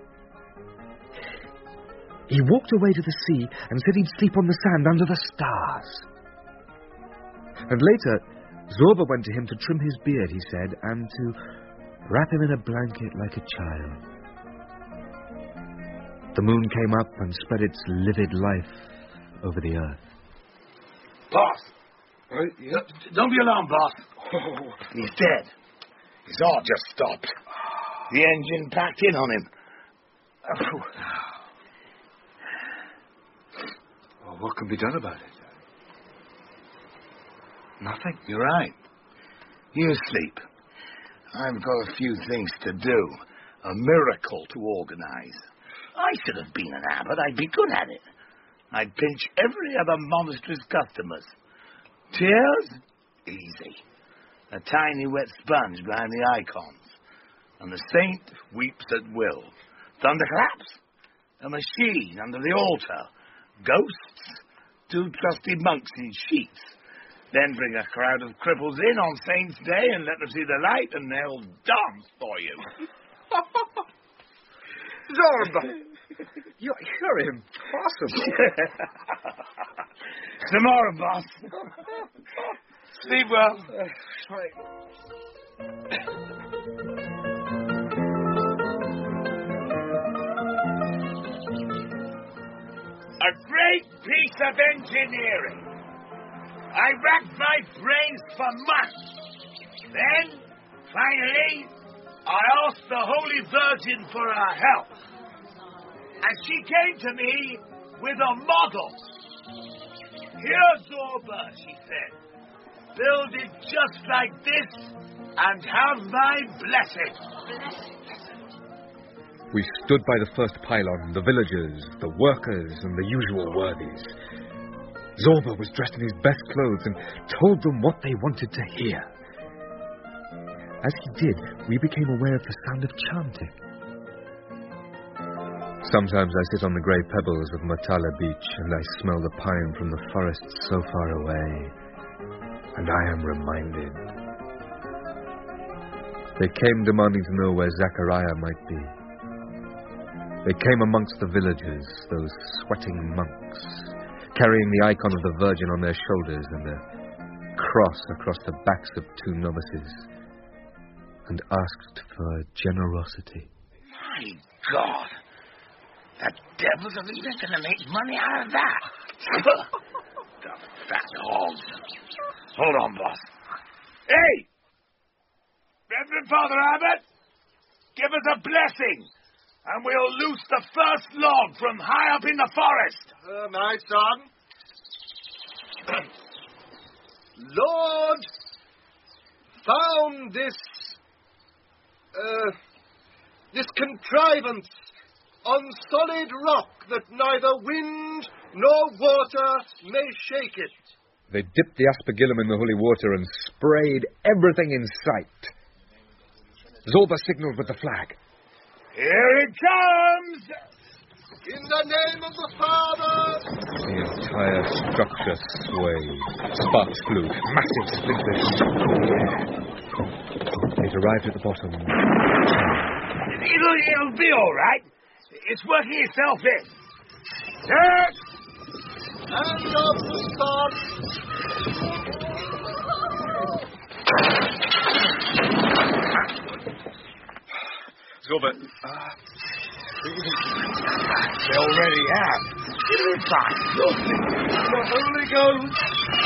He walked away to the sea and said he'd sleep on the sand under the stars. And later, Zorba went to him to trim his beard, he said, and to wrap him in a blanket like a child. The moon came up and spread its livid life over the earth. Boss! Uh, yeah. Don't be alarmed, boss. Oh, he's dead. His heart just stopped. The engine packed in on him. Oh. Well, what can be done about it? Nothing. You're right. You sleep. I've got a few things to do. A miracle to organize. I should have been an abbot. I'd be good at it. I'd pinch every other monastery's customers. Tears? Easy. A tiny wet sponge behind the icons. And the saint weeps at will. Thunderclaps? A machine under the altar. Ghosts? Two trusty monks in sheets. Then bring a crowd of cripples in on Saint's Day and let them see the light, and they'll dance for you. Zorba! You're, you're impossible. Tomorrow, boss. Sleep well. Uh, sorry. A great piece of engineering. I racked my brains for months. Then, finally, I asked the Holy Virgin for her help. And she came to me with a model. Here, Zorba, she said. Build it just like this and have my blessing. We stood by the first pylon, the villagers, the workers, and the usual worthies. Zorba was dressed in his best clothes and told them what they wanted to hear. As he did, we became aware of the sound of chanting. Sometimes I sit on the grey pebbles of Matala Beach and I smell the pine from the forest so far away, and I am reminded. They came demanding to know where Zachariah might be. They came amongst the villagers, those sweating monks, carrying the icon of the Virgin on their shoulders and a cross across the backs of two novices, and asked for generosity. My God! The devils are even going to make money out of that. The fat hogs. Hold on, boss. Hey! Reverend Father Abbot, give us a blessing, and we'll loose the first log from high up in the forest. Uh, my son. Lord, found this, uh, this contrivance on solid rock that neither wind nor water may shake it. They dipped the aspergillum in the holy water and sprayed everything in sight. Zorba signaled with the flag. Here it comes! In the name of the Father! The entire structure swayed. Sparks flew. Massive splinters shook the air. It arrived at the bottom. It'll, it'll be all right. It's working itself in. Yes! Hand of the sun! Zorba, uh, they already have. It'll be fine. The Holy Ghost.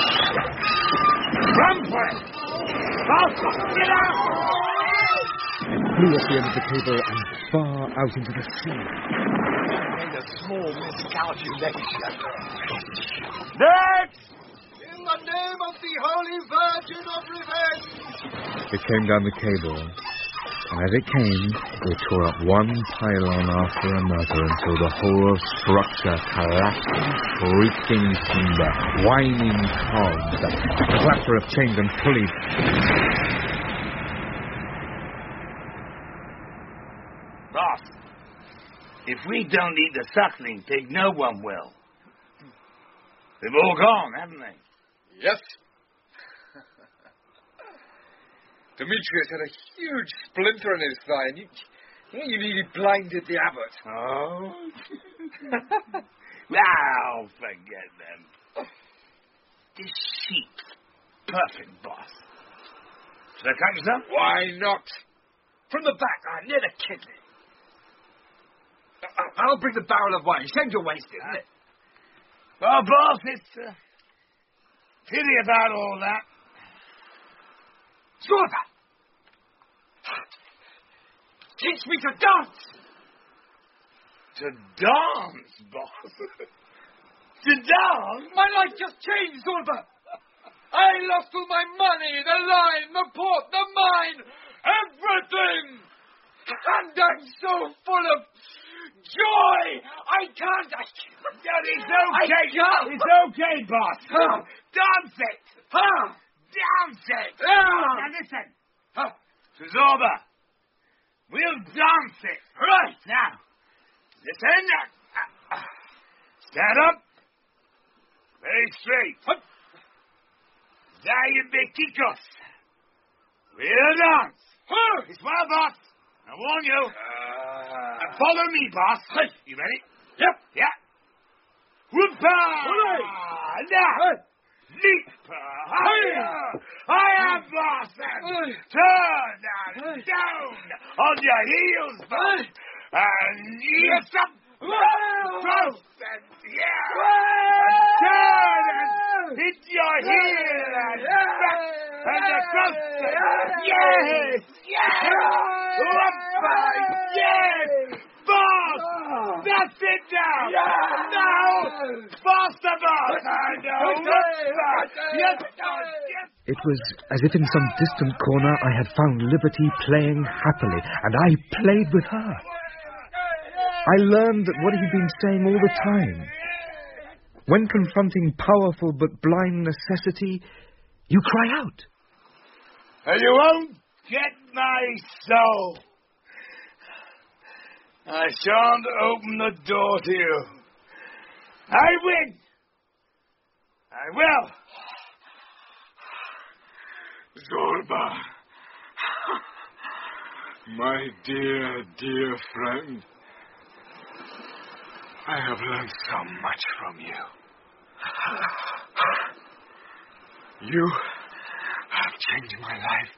Run for it! Faster! Get out! It flew off the end of the cable and far out into the sea. Made a small miscalculation. Next! In the name of the Holy Virgin of Revenge! It came down the cable, And as it came, it tore up one pylon after another until the whole structure collapsed in shrieking timber, whining cogs, a clatter of chains and pulleys. Boss, if we don't eat the suckling pig, no one will. They've all gone, haven't they? Yes. Demetrius had a huge splinter in his thigh, and you, you, know, you nearly blinded the abbot. Oh? Well, forget them. This sheep's perfect, boss. Should I cut you some? Why not? From the back, uh, near the kidney. Uh, I'll bring the barrel of wine. Shame to waste it, isn't it? Well, boss, it's a uh, pity about all that. Zorba! Teach me to dance! To dance, boss? To dance? My life just changed, Zorba! I lost all my money, the line, the port, the mine, everything! And I'm so full of joy! I can't... I can't. It's okay. I can't. It's okay, boss. Huh? Dance it. Huh? Dance it. Huh? Now listen. Huh? Zorba, we'll dance it. Right. Now, listen. Uh, uh, stand up. Very straight. Huh? Diabeticos. We'll dance. Huh? It's well, boss. I warn you. Uh, and follow me, boss. Hey. You ready? Yep. Yeah. Whoop-a! Now. Leap higher, higher, boss, and turn and down on your heels, boss, and yes up, close and yeah, and turn and hit your heel and back and across, yes, yes, whoop-a, yes, boss, that's it now, now, boss the boss, and yes, yes. It was as if in some distant corner I had found Liberty playing happily, and I played with her. I learned that what he'd been saying all the time. When confronting powerful but blind necessity, you cry out. And you won't get my soul. I shan't open the door to you. I win. I will. Zorba, my dear, dear friend, I have learned so much from you. You have changed my life.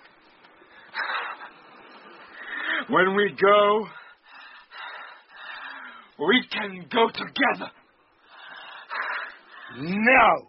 When we go, we can go together. No.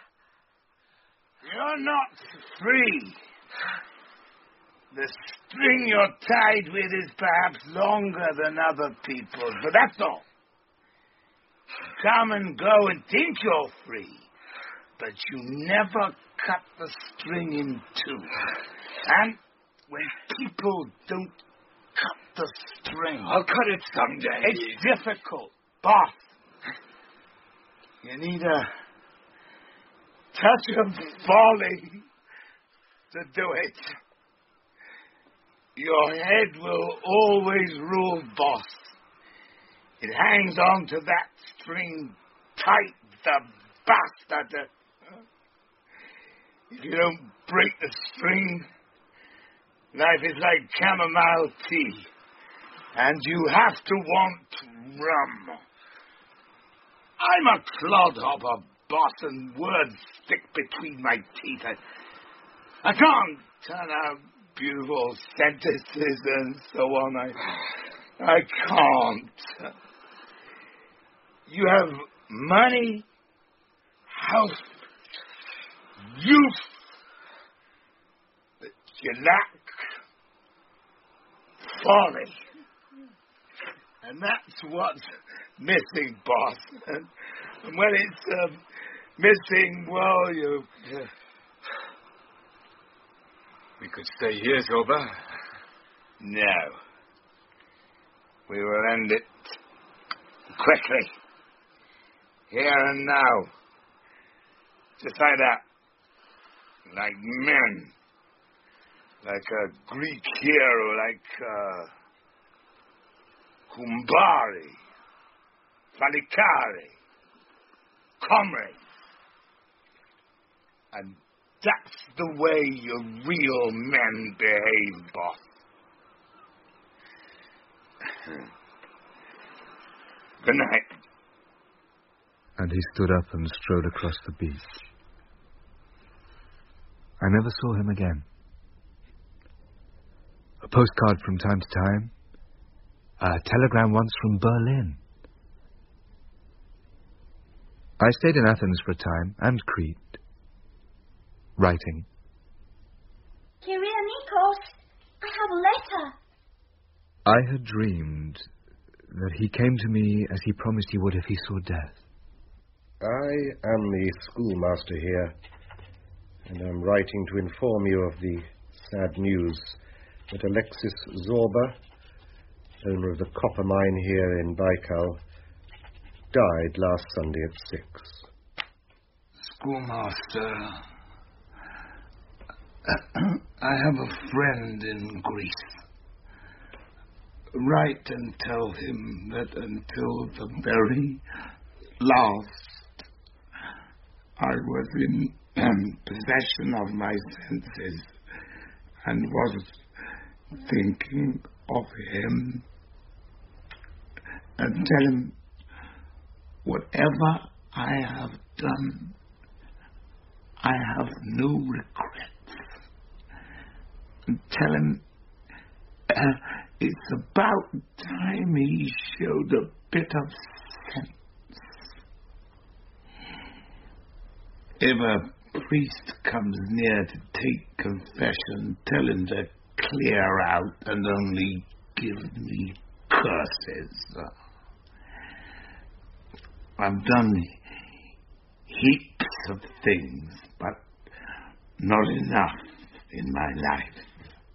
You're not free. The string you're tied with is perhaps longer than other people's, but that's all. You come and go and think you're free, but you never cut the string in two. And when people don't cut the string... I'll cut it someday. It's difficult, boss. You need a touch of folly to do it. Your head will always rule, boss. It hangs on to that string tight, the bastard. If you don't break the string, life is like chamomile tea, and you have to want rum. I'm a clodhopper, boss, and words stick between my teeth. I, I can't turn out beautiful sentences and so on. I, I can't. You have money, house, youth, but you lack folly. And that's what's missing, boss. And, and when it's um, missing, well, you... Uh, we could stay here, Zorba. No. We will end it quickly. Here and now. Just like that. Like men. Like a Greek hero, like uh, Humbari, Falicari, comrades. And that's the way your real men behave, boss. Good night. And he stood up and strode across the beach. I never saw him again. A postcard from time to time. A telegram once from Berlin. I stayed in Athens for a time, and Crete. Writing. Kyria Nikos, I have a letter. I had dreamed that he came to me as he promised he would if he saw death. I am the schoolmaster here, and I'm writing to inform you of the sad news that Alexis Zorba, owner of the copper mine here in Baikal, died last Sunday at six. Schoolmaster, I have a friend in Greece. Write and tell him that until the very last, I was in um, possession of my senses and was thinking of him, and tell him whatever I have done, I have no regrets. And tell him uh, it's about time he showed a bit of sense. If a priest comes near to take confession, tell him to clear out and only give me curses. I've done heaps of things, but not enough in my life.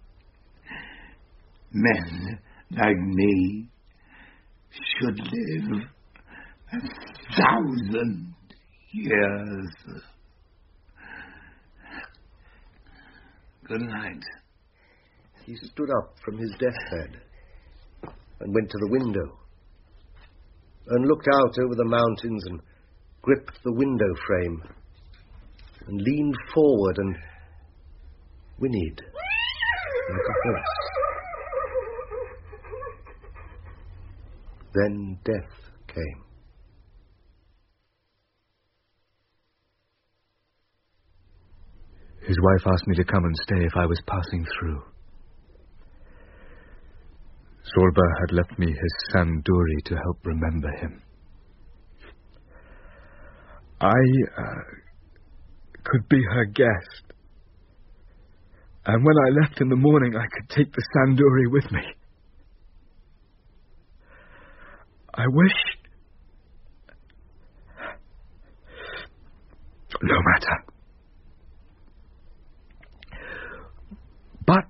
Men like me should live a thousand years. Good night. He stood up from his deathbed and went to the window and looked out over the mountains and gripped the window frame and leaned forward and whinnied like a horse. Then death came. His wife asked me to come and stay if I was passing through. Zorba had left me his sanduri to help remember him. I uh, could be her guest. And when I left in the morning, I could take the sanduri with me. I wished... No matter. But...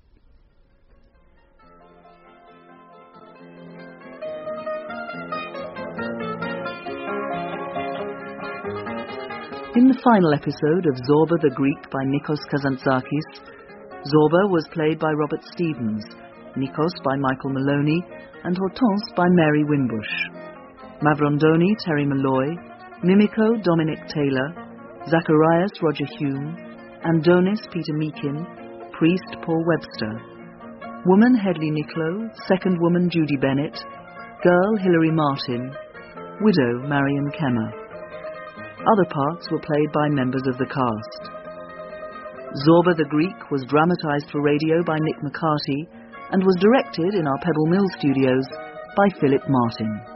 In the final episode of Zorba the Greek by Nikos Kazantzakis, Zorba was played by Robert Stevens, Nikos by Michael Maloney, and Hortense by Mary Wimbush. Mavrondoni, Terry Malloy, Mimico, Dominic Taylor, Zacharias, Roger Hume, Andonis, Peter Meakin, Priest, Paul Webster, Woman, Hedley Nichlo, Second Woman, Judy Bennett, Girl, Hilary Martin, Widow, Marion Kemmer. Other parts were played by members of the cast. Zorba the Greek was dramatised for radio by Nick McCarty and was directed in our Pebble Mill studios by Philip Martin.